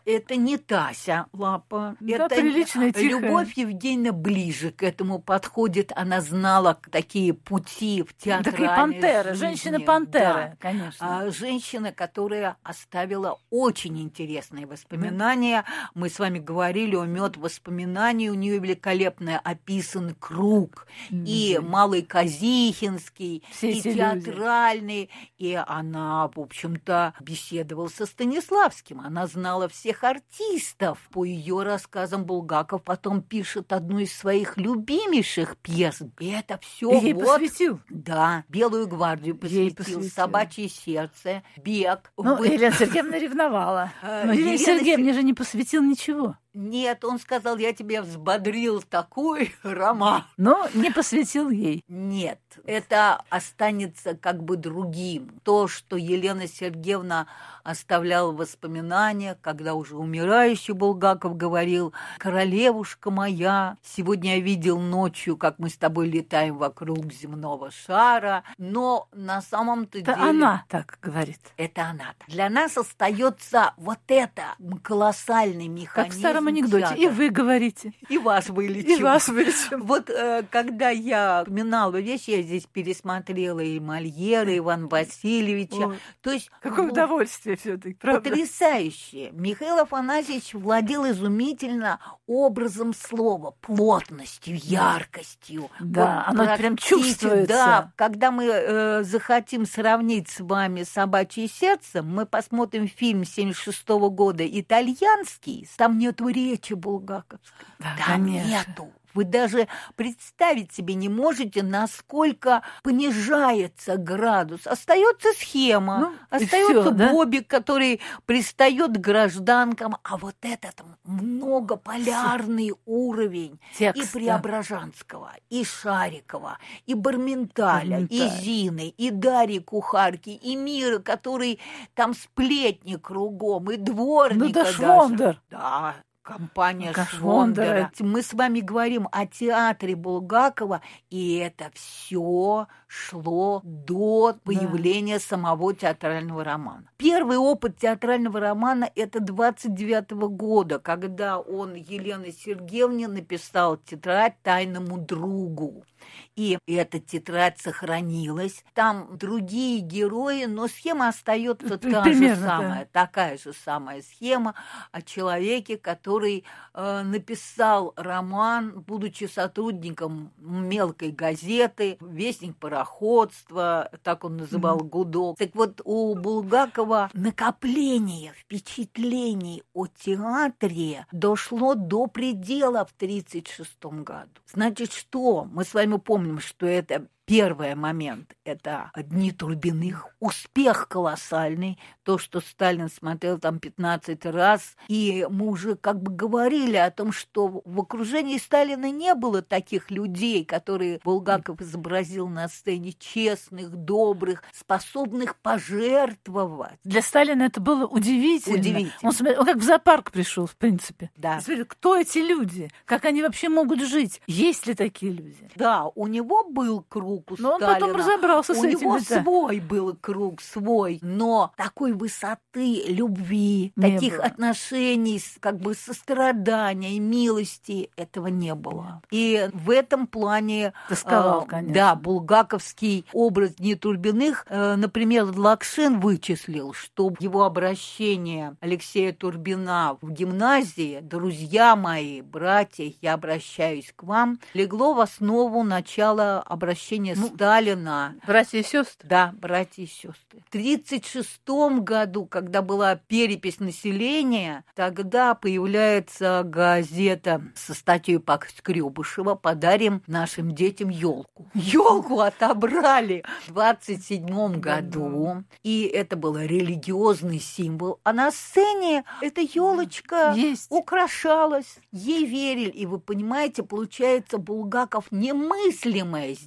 это не Тася Лапа. Да, это приличная, тихая. Любовь Евгеньевна ближе к этому подходит. Она знала такие пути в театральной Такие пантеры, жизни. женщины-пантеры, Да. конечно. А, женщина, которая оставила очень интересные воспоминания. Да. Мы с вами говорили о мед воспоминаний. У нее великолепно описан круг. Mm-hmm. И Малый Казихинский, все и театральный. Люди. И она, в общем-то, беседовала со Станиславским. Она знала всех артистов. По ее рассказам Булгаков потом пишет одну из своих любимейших пьес. И это все ей вот... посвятил. Да, «Белую гвардию» посвятил, посвятил. «Собачье сердце», «Бег». Ну, Вы... Елена Сергеевна ревновала. Но Елене Сергеевне же не посвятил ничего. Нет, он сказал, я тебе взбодрил такой роман. Но не посвятил ей. Нет, это останется как бы другим. То, что Елена Сергеевна оставляла в воспоминаниях, когда уже умирающий Булгаков говорил: «Королевушка моя, сегодня я видел ночью, как мы с тобой летаем вокруг земного шара». Но на самом-то это деле... она так говорит. Это она. Для нас остается вот это колоссальный механизм. Как в старом анекдоте. театра. И вы говорите. И вас вылечим. И вас вылечим. Вот э, когда я вспоминала вещи, я здесь пересмотрела и Мольера, и Ивана Васильевича. Ой, То есть, какое ну, удовольствие все-таки, правда? Потрясающе. Михаил Афанасьевич владел изумительно образом слова, плотностью, яркостью. Да, вот, оно прям чувствуется. Да, когда мы э, захотим сравнить с вами «Собачье сердце», мы посмотрим фильм семьдесят шестого года «Итальянский», там нету речи булгаковской. Да, там конечно. нету. Вы даже представить себе не можете, насколько понижается градус. Остается схема, ну, остается всё, да? Бобик, который пристает к гражданкам, а вот этот многополярный уровень Текст, и Преображенского, да. и Шарикова, и Барменталя, Барменталь. и Зины, и Дарьи Кухарки, и Мира, который там сплетни кругом, и дворника. Ну да, даже. Швондер. Да. Компания Швондера. Швондера. Мы с вами говорим о театре Булгакова, и это все шло до появления да. самого театрального романа. Первый опыт театрального романа – это двадцать девятого года, когда он Елене Сергеевне написал тетрадь «Тайному другу». И эта тетрадь сохранилась. Там другие герои, но схема остается та Примерно, же самая, да. такая же самая схема о человеке, который э, написал роман, будучи сотрудником мелкой газеты, «Вестник пароходства», так он называл mm-hmm. гудок. Так вот, у Булгакова накопление впечатлений о театре дошло до предела в тридцать шестом году. Значит, что? Мы с вами помним, что это первый момент – это «Дни Турбиных», успех колоссальный, то, что Сталин смотрел там пятнадцать раз, и мы уже как бы говорили о том, что в окружении Сталина не было таких людей, которые Булгаков изобразил на сцене, честных, добрых, способных пожертвовать. Для Сталина это было удивительно. Удивительно. Он, смотрел, он как в зоопарк пришел, в принципе. Да. Смотрел, кто эти люди, как они вообще могут жить, есть ли такие люди. Да, у него был круг. Но он потом разобрался с у этим. У него да. свой был круг, свой, но такой высоты любви, не таких было. отношений, как бы сострадания и милости этого не было. И в этом плане, тосковал, э, конечно. Да, булгаковский образ Дней Турбиных, э, например, Лакшин вычислил, что его обращение Алексея Турбина в гимназии «Друзья мои, братья, я обращаюсь к вам», легло в основу начала обращения ну, Сталина. Братья и сестры? Да, братья и сестры. В тридцать шестом году, когда была перепись населения, тогда появляется газета со статьей Скрёбышева «Подарим нашим детям елку». Елку отобрали в двадцать седьмом году, и это был религиозный символ. А на сцене эта елочка украшалась, ей верили. И вы понимаете, получается, Булгаков немыслимое сделал.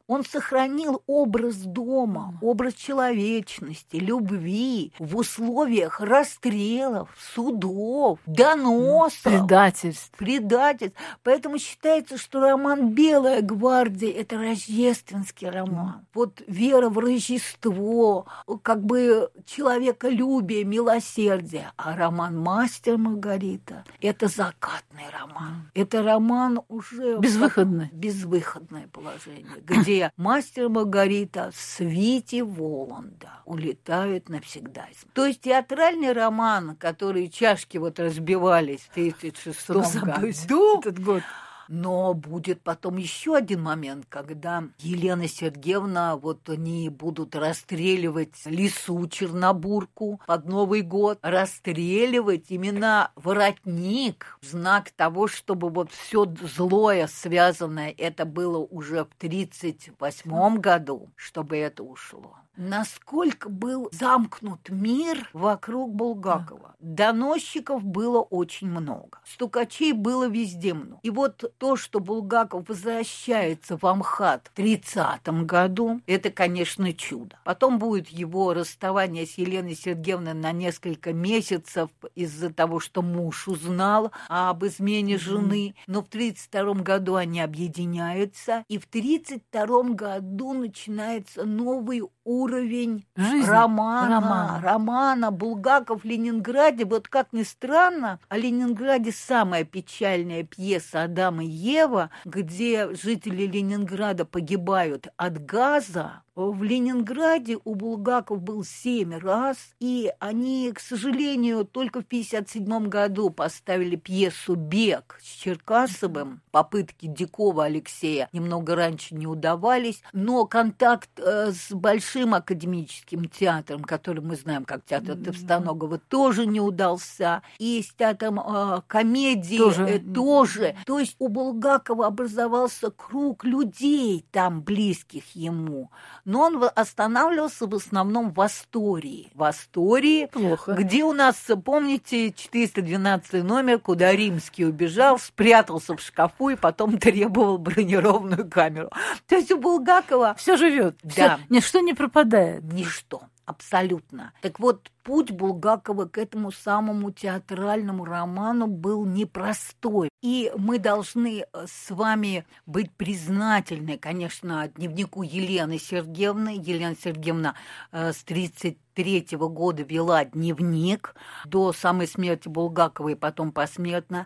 Он сохранил образ дома, образ человечности, любви в условиях расстрелов, судов, доносов, предательств. предательств. Поэтому считается, что роман «Белая гвардия» – это рождественский роман. Вот вера в Рождество, как бы человеколюбие, милосердие. А роман «Мастер и Маргарита» – это закатный роман. Это роман уже… Безвыходный. Безвыходное положение, где мастер и Маргарита с Вити Воланда улетают навсегда. То есть театральный роман, который чашки вот разбивались в тридцать шестом году, этот год. Но будет потом еще один момент, когда Елена Сергеевна, вот они будут расстреливать лису Чернобурку под Новый год, расстреливать именно воротник в знак того, чтобы вот все злое связанное, это было уже в тридцать восьмом году, чтобы это ушло. Насколько был замкнут мир вокруг Булгакова. Доносчиков было очень много. Стукачей было везде много. И вот то, что Булгаков возвращается в Амхат в тридцатом году, это, конечно, чудо. Потом будет его расставание с Еленой Сергеевной на несколько месяцев из-за того, что муж узнал об измене жены. Но в тридцать втором году они объединяются. И в тридцать втором году начинается новый уровень Жизнь. романа, романа. романа Булгаков в Ленинграде. Вот как ни странно, о Ленинграде самая печальная пьеса «Адам и Ева», где жители Ленинграда погибают от газа. В Ленинграде у Булгаков был семь раз, и они, к сожалению, только в пятьдесят седьмом году поставили пьесу «Бег» с Черкасовым. Попытки Дикова Алексея немного раньше не удавались, но контакт э, с Большим академическим театром, который мы знаем как театр Товстоногова, тоже не удался, и с театром э, комедии тоже. Э, тоже. То есть у Булгакова образовался круг людей там, близких ему. Но он останавливался в основном в Астории. В Астории, Плохо. Где у нас, помните, четыреста двенадцатый номер, куда Римский убежал, спрятался в шкафу и потом требовал бронированную камеру. То есть у Булгакова… Все живет, да. Ничто не пропадает. Ничто. Абсолютно. Так вот, путь Булгакова к этому самому театральному роману был непростой. И мы должны с вами быть признательны, конечно, дневнику Елены Сергеевны. Елена Сергеевна э, с тридцать третьего года вела дневник до самой смерти Булгакова и потом посмертно.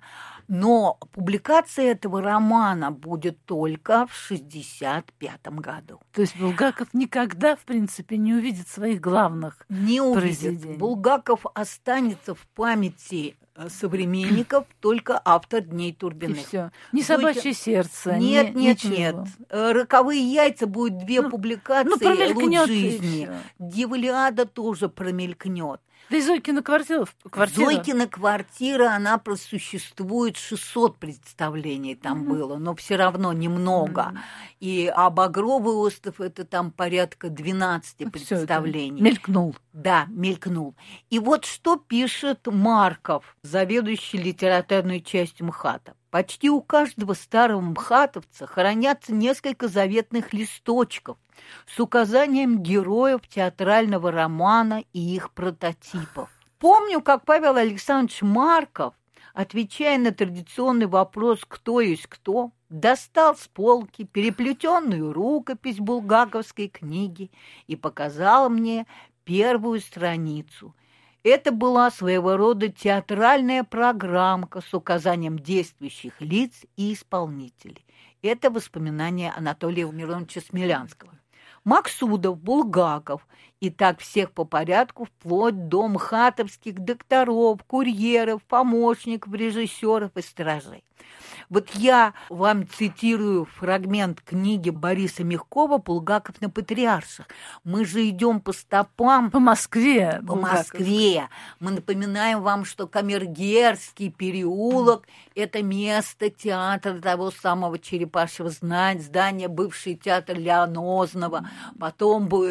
Но публикация этого романа будет только в шестьдесят пятом году. То есть Булгаков никогда, в принципе, не увидит своих главных не увидит. Булгаков останется в памяти современников только автор «Дней Турбиных». И все. Ни «Собачье сердце», нет, ни, нет, ничего. нет. «Роковые яйца» будет две ну, публикации ну, «Луч жизни». «Дьяволиада» тоже промелькнет. Да и Зойкина квартира, квартира. Зойкина квартира, она просуществует, шестьсот представлений там mm-hmm. было, но все равно немного. Mm-hmm. И а Багровый остров, это там порядка двенадцать ну, представлений. Мелькнул. Да, мелькнул. И вот что пишет Марков, заведующий литературной частью МХАТа. Почти у каждого старого мхатовца хранятся несколько заветных листочков с указанием героев театрального романа и их прототипов. Помню, как Павел Александрович Марков, отвечая на традиционный вопрос «кто есть кто?», достал с полки переплетенную рукопись булгаковской книги и показал мне первую страницу. Это была своего рода театральная программка с указанием действующих лиц и исполнителей. Это воспоминания Анатолия Мироновича Смелянского. Максудов, Булгаков, и так всех по порядку, вплоть до мхатовских докторов, курьеров, помощников, режиссеров и стражей. Вот я вам цитирую фрагмент книги Бориса Мягкова «Булгаков на Патриарших». Мы же идем по стопам. По Москве. По Москве. Мы напоминаем вам, что Камергерский переулок – это место театра того самого Черепашьего здания, бывший театр Леонозного. Потом будет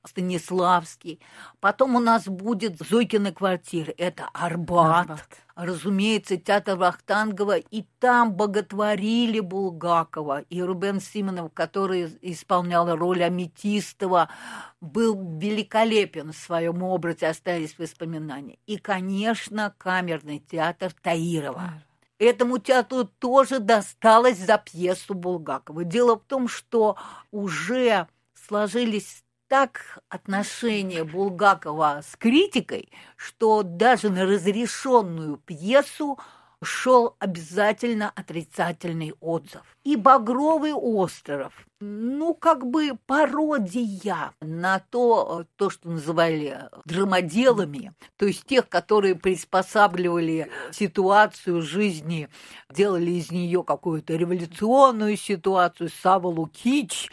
Станиславский. Потом у нас будет Зойкина квартира, это Арбат. Арбат. Разумеется, театр Вахтангова, и там боготворили Булгакова. И Рубен Симонов, который исполнял роль Аметистова, был великолепен в своем образе, остались воспоминания. И, конечно, камерный театр Таирова. Этому театру тоже досталось за пьесу Булгакова. Дело в том, что уже сложились так отношения Булгакова с критикой, что даже на разрешенную пьесу шел обязательно отрицательный отзыв. И «Багровый остров», ну, как бы пародия на то, то, что называли драмоделами, то есть тех, которые приспосабливали ситуацию жизни, делали из нее какую-то революционную ситуацию, Сава Лукич.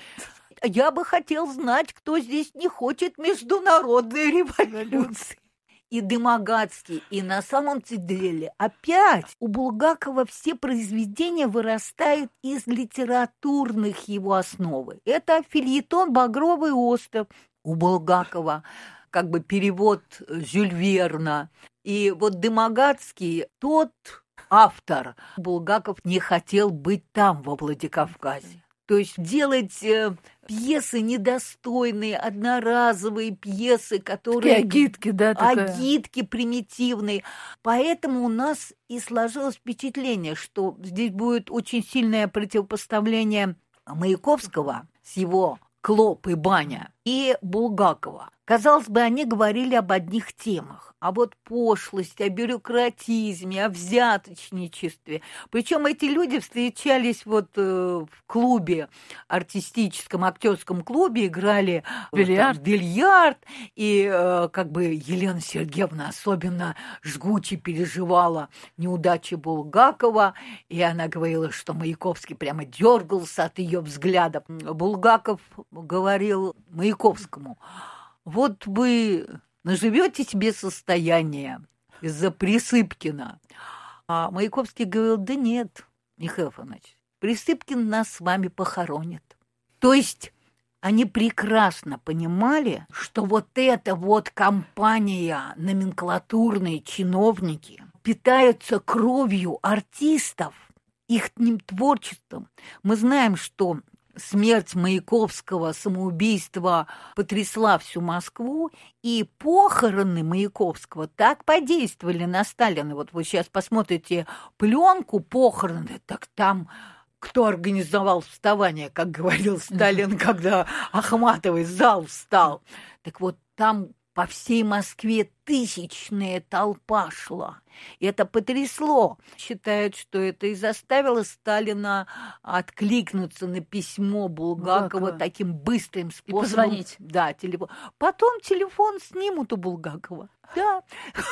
Я бы хотел знать, кто здесь не хочет международной революции. И Дымогацкий, и на самом деле опять у Булгакова все произведения вырастают из литературных его основы. Это фельетон «Багровый остров» у Булгакова, как бы перевод Жюль Верна. И вот Дымогацкий, тот автор, Булгаков не хотел быть там, во Владикавказе. То есть делать э, пьесы недостойные, одноразовые пьесы, которые... Агитки, да, такая. Агитки примитивные. Поэтому у нас и сложилось впечатление, что здесь будет очень сильное противопоставление Маяковского с его «Клоп и баня» и Булгакова. Казалось бы, они говорили об одних темах. А вот пошлость, о бюрократизме, о взяточничестве. Причем эти люди встречались вот э, в клубе, артистическом, актерском клубе, играли бильярд, в бильярд. И э, как бы Елена Сергеевна особенно жгуче переживала неудачи Булгакова. И она говорила, что Маяковский прямо дергался от ее взгляда. Булгаков говорил Маяковскому: вот вы наживете себе состояние из-за Присыпкина. А Маяковский говорил: да нет, Михаил Афанасьевич, Присыпкин нас с вами похоронит. То есть они прекрасно понимали, что вот эта вот компания, номенклатурные чиновники, питаются кровью артистов, их творчеством. Мы знаем, что смерть Маяковского, самоубийство потрясла всю Москву, и похороны Маяковского так подействовали на Сталина. Вот вы сейчас посмотрите пленку похороны, так там кто организовал вставание, как говорил Сталин, когда Ахматовый зал встал. Так вот там по всей Москве тысячная толпа шла. И это потрясло. Считают, что это и заставило Сталина откликнуться на письмо Булгакова Булгакова. Таким быстрым способом. И позвонить. Да, телефон. Потом телефон снимут у Булгакова. Да.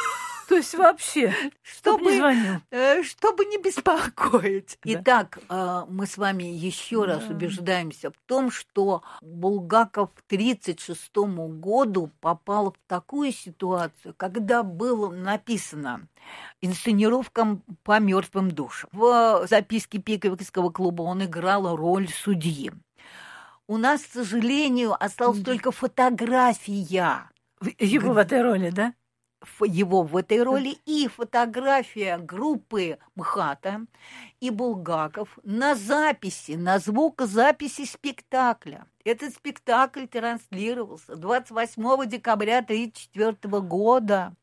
То есть вообще, чтобы, чтобы, чтобы не беспокоить. Да. Итак, мы с вами еще раз да. убеждаемся в том, что Булгаков к тридцать шестому году попал в такую ситуацию, когда было написано инсценировка по мертвым душам. В записке Пиквикского клуба он играл роль судьи. У нас, к сожалению, осталась только фотография. Его в этой роли, да? Его в этой роли и фотография группы МХАТа и Булгаков на записи, на звукозаписи спектакля. Этот спектакль транслировался двадцать восьмого декабря тысяча девятьсот тридцать четвёртого года.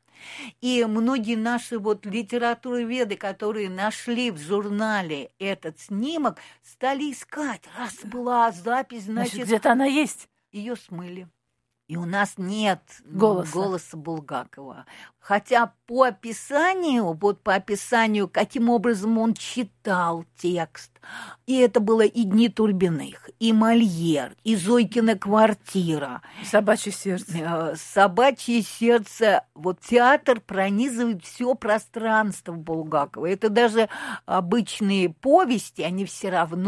И многие наши вот литературоведы, которые нашли в журнале этот снимок, стали искать. Раз была запись, значит, значит где-то она есть. Ее смыли. И у нас нет голоса. голоса Булгакова. Хотя по описанию, вот по описанию, каким образом он читал текст, и это было и «Дни Турбиных», и «Мольер», и «Зойкина квартира». «Собачье сердце». «Собачье сердце». Вот театр пронизывает все пространство Булгакова. Это даже обычные повести, они все равно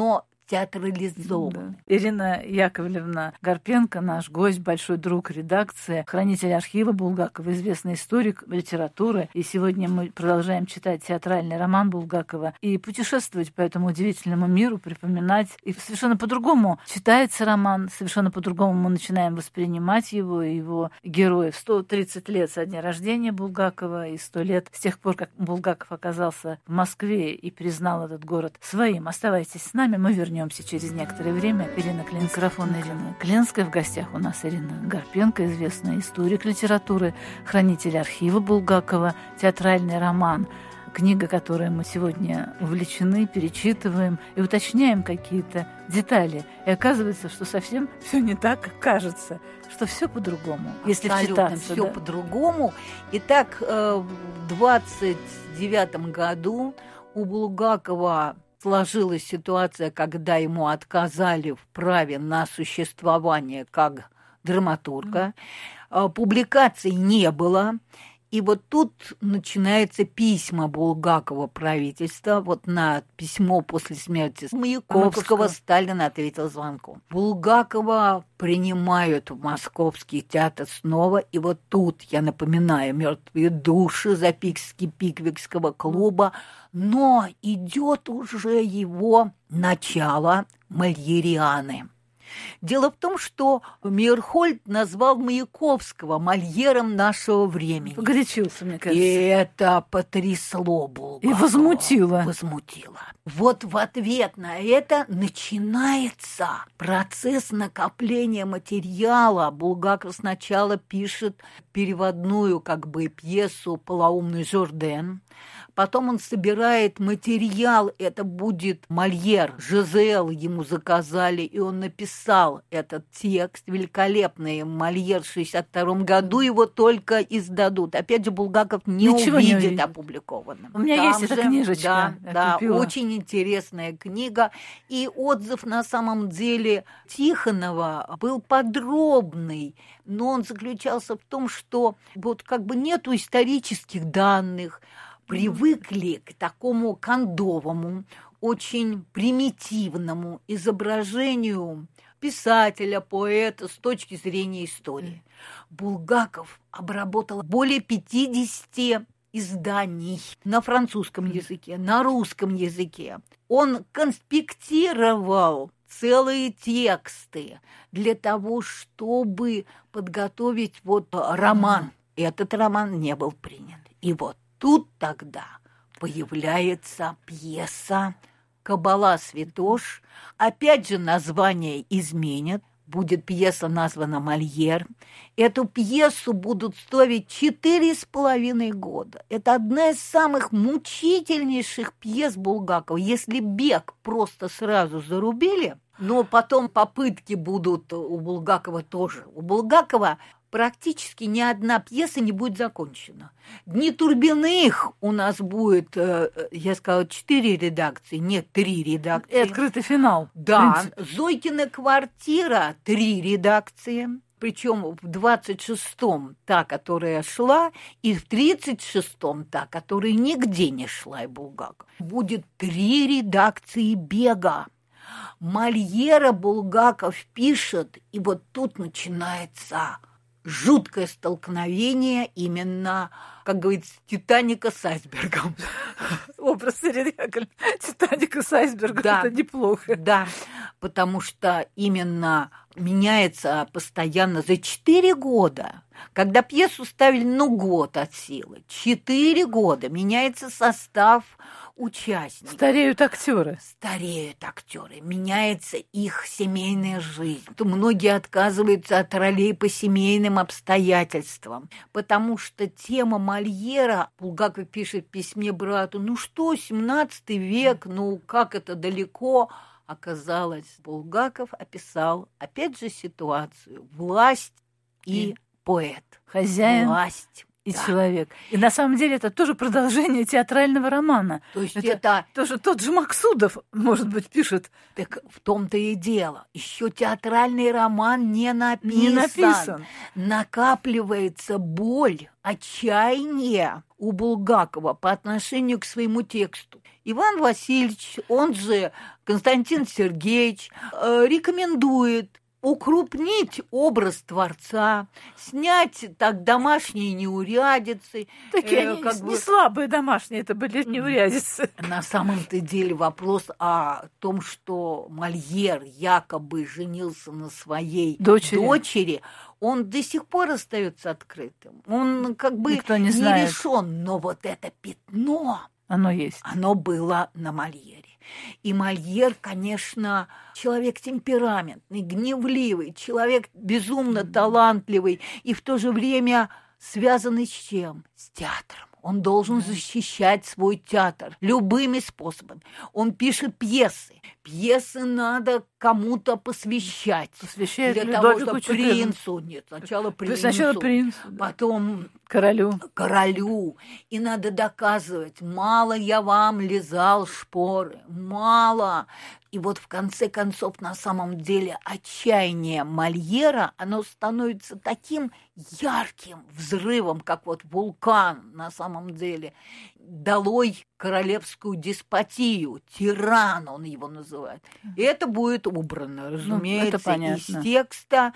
театрализованы. Да. Ирина Яковлевна Гарпенко, наш гость, большой друг редакции, хранитель архива Булгакова, известный историк литературы. И сегодня мы продолжаем читать театральный роман Булгакова и путешествовать по этому удивительному миру, припоминать. И совершенно по-другому читается роман, совершенно по-другому мы начинаем воспринимать его, его героев. сто тридцать лет со дня рождения Булгакова и сто лет с тех пор, как Булгаков оказался в Москве и признал этот город своим. Оставайтесь с нами, мы вернемся через некоторое время. Ирина Клинская, микрофон Ирина Клинская. В гостях у нас Ирина Гарпенко, известный историк литературы, хранитель архива Булгакова, театральный роман. Книга, которой мы сегодня увлечены, перечитываем и уточняем какие-то детали. И оказывается, что совсем все не так, как кажется, что все по-другому. Если абсолютно вчитаться, все да? по-другому. Итак, в двадцать девятом году у Булгакова сложилась ситуация, когда ему отказали в праве на существование как драматурга. Публикаций не было. И вот тут начинается письма Булгакова правительства. Вот на письмо после смерти Маяковского, Маяковского. Сталин ответил звонком. Булгакова принимают в Московский театр снова. И вот тут, я напоминаю, «Мертвые души» записки Пиквикского клуба. Но идет уже его начало «Мольерианы». Дело в том, что Мейерхольд назвал Маяковского Мольером нашего времени. Погорячился, мне кажется. И это потрясло Булгакова. И возмутило. Возмутило. Вот в ответ на это начинается процесс накопления материала. Булгаков сначала пишет переводную как бы пьесу «Полоумный Жорден». Потом он собирает материал, это будет Мольер, Жизел ему заказали, и он написал этот текст, великолепный Мольер в шестьдесят втором году, его только издадут. Опять же, Булгаков не Ничего увидит, не увидит опубликованным. У меня Там есть же, эта книжечка. Да, да, купила. Очень интересная книга. И отзыв на самом деле Тихонова был подробный, но он заключался в том, что вот как бы нету исторических данных, привыкли к такому кондовому, очень примитивному изображению писателя, поэта с точки зрения истории. Булгаков обработал более пятидесяти изданий на французском языке, на русском языке. Он конспектировал целые тексты для того, чтобы подготовить вот роман. Этот роман не был принят. И вот тут тогда появляется пьеса «Кабала Святош». Опять же название изменят. Будет пьеса названа «Мольер». Эту пьесу будут ставить четыре с половиной года. Это одна из самых мучительнейших пьес Булгакова. Если «Бег» просто сразу зарубили, но потом попытки будут у Булгакова тоже. У Булгакова практически ни одна пьеса не будет закончена. «Дни Турбиных» у нас будет, я сказала, четыре редакции, нет, три редакции. И открытый финал. Да, «Зойкина квартира» три редакции. Причем в двадцать шестом та, которая шла, и в тридцать шестом та, которая нигде не шла, и Булгаков. Будет три редакции «Бега». Мольера Булгаков пишет, и вот тут начинается жуткое столкновение именно, как говорится, Титаника с айсбергом. Образ Ирины Яковлевны Титаника с айсбергом, да, это неплохо. Да, потому что именно меняется постоянно за четыре года. Когда пьесу ставили, ну, год от силы. Четыре года меняется состав участников. Стареют актеры. Стареют актеры. Меняется их семейная жизнь. То многие отказываются от ролей по семейным обстоятельствам. Потому что тема Мольера, Булгаков пишет в письме брату, ну что, семнадцатый век, ну как это далеко. Оказалось, Булгаков описал, опять же, ситуацию. Власть и, и поэт. Хозяин. Власть. И да. человек. И на самом деле это тоже продолжение театрального романа. То есть это, это... тоже тот же Максудов, может быть, пишет. Так в том-то и дело. Еще театральный роман не написан. Не написан. Накапливается боль, отчаяние у Булгакова по отношению к своему тексту. Иван Васильевич, он же Константин Сергеевич, рекомендует укрупнить образ Творца, снять так домашние неурядицы. Такие э, они как не бы... слабые домашние, это были неурядицы. На самом-то деле вопрос о том, что Мольер якобы женился на своей дочери, дочери он до сих пор остается открытым. Он как бы Никто не, не решен, но вот это пятно... Оно есть. Оно было на Мольере. И Мольер, конечно, человек темпераментный, гневливый, человек безумно талантливый и в то же время связанный с чем? С театром. Он должен защищать свой театр любыми способами. Он пишет пьесы. Пьесы надо кому-то посвящать. Посвящает для того, чтобы принцу. Нет, сначала принцу. Сначала принцу. Потом королю. Королю. И надо доказывать, мало я вам лизал шпоры. Мало. И вот в конце концов, на самом деле, отчаяние Мольера, оно становится таким ярким взрывом, как вот вулкан на самом деле. Долой королевскую деспотию, тиран он его называет. И это будет убрано, разумеется, ну, из текста.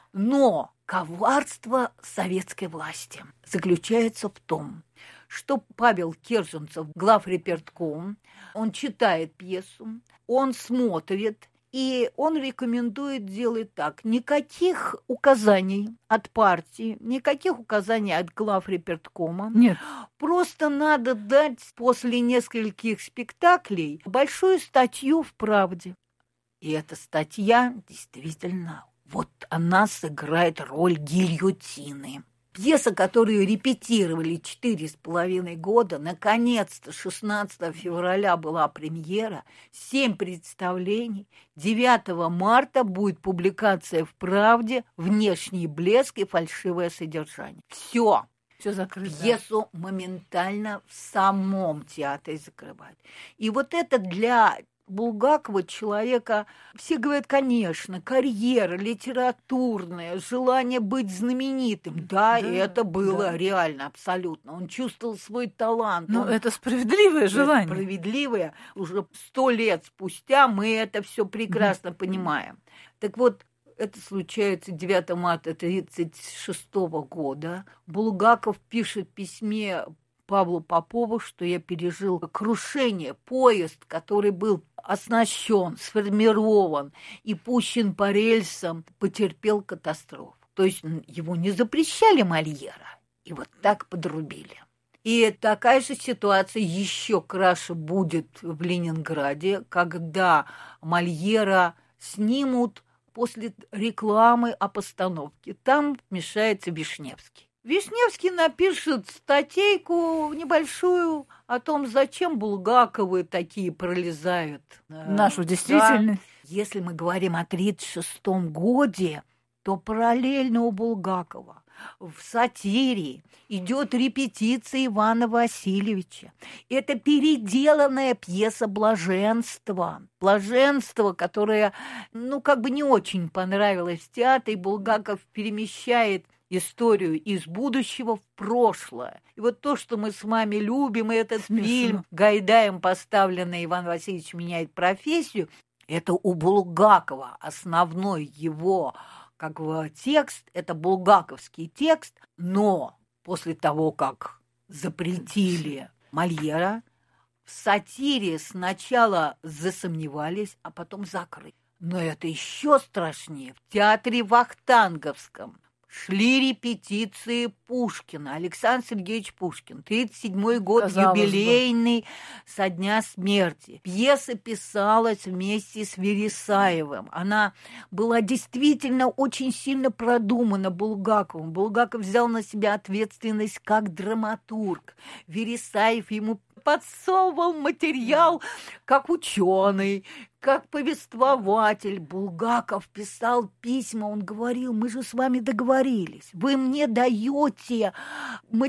Но коварство советской власти заключается в том, что Павел Керженцев, главрепертком, он читает пьесу, он смотрит, и он рекомендует делать так. Никаких указаний от партии, никаких указаний от главреперткома. Нет. Просто надо дать после нескольких спектаклей большую статью в «Правде». И эта статья действительно, вот она сыграет роль гильотины. Пьеса, которую репетировали четыре с половиной года, наконец-то шестнадцатого февраля была премьера, семь представлений, девятого марта будет публикация в «Правде», внешний блеск и фальшивое содержание. Все. Все закрыто. Пьесу моментально в самом театре закрывают. И вот это для Булгакова, человека, все говорят, конечно, карьера литературная, желание быть знаменитым. Да, да, и это было да. реально, абсолютно. Он чувствовал свой талант. Ну, он... это справедливое желание. Справедливое. Уже сто лет спустя мы это все прекрасно mm-hmm. понимаем. Так вот, это случается девятого марта тридцать шестого года. Булгаков пишет в письме Павлу Попову, что я пережил крушение. Поезд, который был оснащен, сформирован и пущен по рельсам, потерпел катастрофу. То есть его не запрещали Мольера, и вот так подрубили. И такая же ситуация еще краше будет в Ленинграде, когда Мольера снимут после рекламы о постановке. Там вмешается Вишневский. Вишневский напишет статейку небольшую о том, зачем Булгаковы такие пролезают. Нашу действительность. Да. Если мы говорим о тридцать шестом годе, то параллельно у Булгакова в «Сатире» идет репетиция Ивана Васильевича. Это переделанная пьеса «Блаженство». «Блаженство», которое, ну, как бы не очень понравилось в театре. Булгаков перемещает историю из будущего в прошлое. И вот то, что мы с вами любим, и этот Смешно. Фильм Гайдаем поставленный «Иван Васильевич меняет профессию», это у Булгакова основной его как бы текст, это булгаковский текст, но после того, как запретили Мольера, в «Сатире» сначала засомневались, а потом закрыли. Но это еще страшнее. В театре Вахтанговском шли репетиции Пушкина, Александр Сергеевич Пушкин, тридцать седьмой год, казалось юбилейный бы. Со дня смерти. Пьеса писалась вместе с Вересаевым. Она была действительно очень сильно продумана Булгаковым. Булгаков взял на себя ответственность как драматург. Вересаев ему подсовывал материал как ученый, как повествователь. Булгаков писал письма, он говорил: мы же с вами договорились, вы мне даете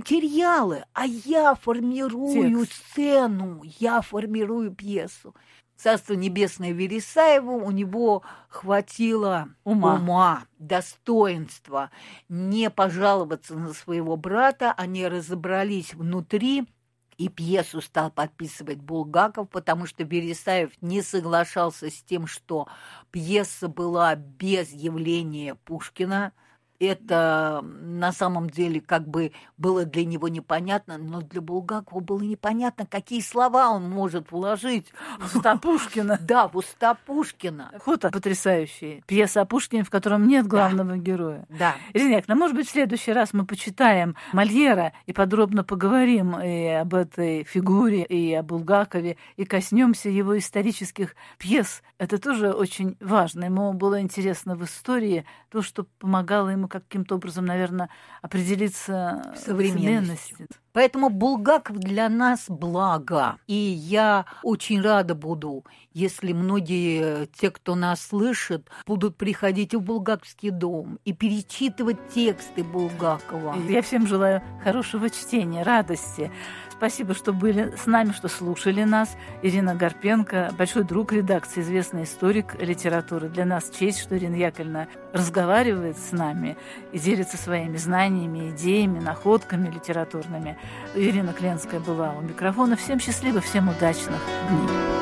материалы, а я формирую Текст. Сцену, я формирую пьесу. Царство небесное Вересаеву, у него хватило ума. ума, достоинства не пожаловаться на своего брата, они разобрались внутри, и пьесу стал подписывать Булгаков, потому что Вересаев не соглашался с тем, что пьеса была без явления Пушкина. Это на самом деле как бы было для него непонятно, но для Булгакова было непонятно, какие слова он может вложить в уста Пушкина. Да, в уста Пушкина. Фото потрясающее. Пьеса о Пушкине, в котором нет главного да. героя. Да. Ирина Яковлевна, может быть, в следующий раз мы почитаем Мольера и подробно поговорим и об этой фигуре, и о Булгакове, и коснемся его исторических пьес. Это тоже очень важно. Ему было интересно в истории то, что помогало ему каким-то образом, наверное, определиться в современности. Поэтому Булгаков для нас благо. И я очень рада буду, если многие, те, кто нас слышит, будут приходить в Булгаковский дом и перечитывать тексты Булгакова. Я всем желаю хорошего чтения, радости. Спасибо, что были с нами, что слушали нас. Ирина Гарпенко, большой друг редакции, известный историк литературы. Для нас честь, что Ирина Яковлевна разговаривает с нами и делится своими знаниями, идеями, находками литературными. Ирина Кленская была у микрофона. Всем счастливо, всем удачных дней.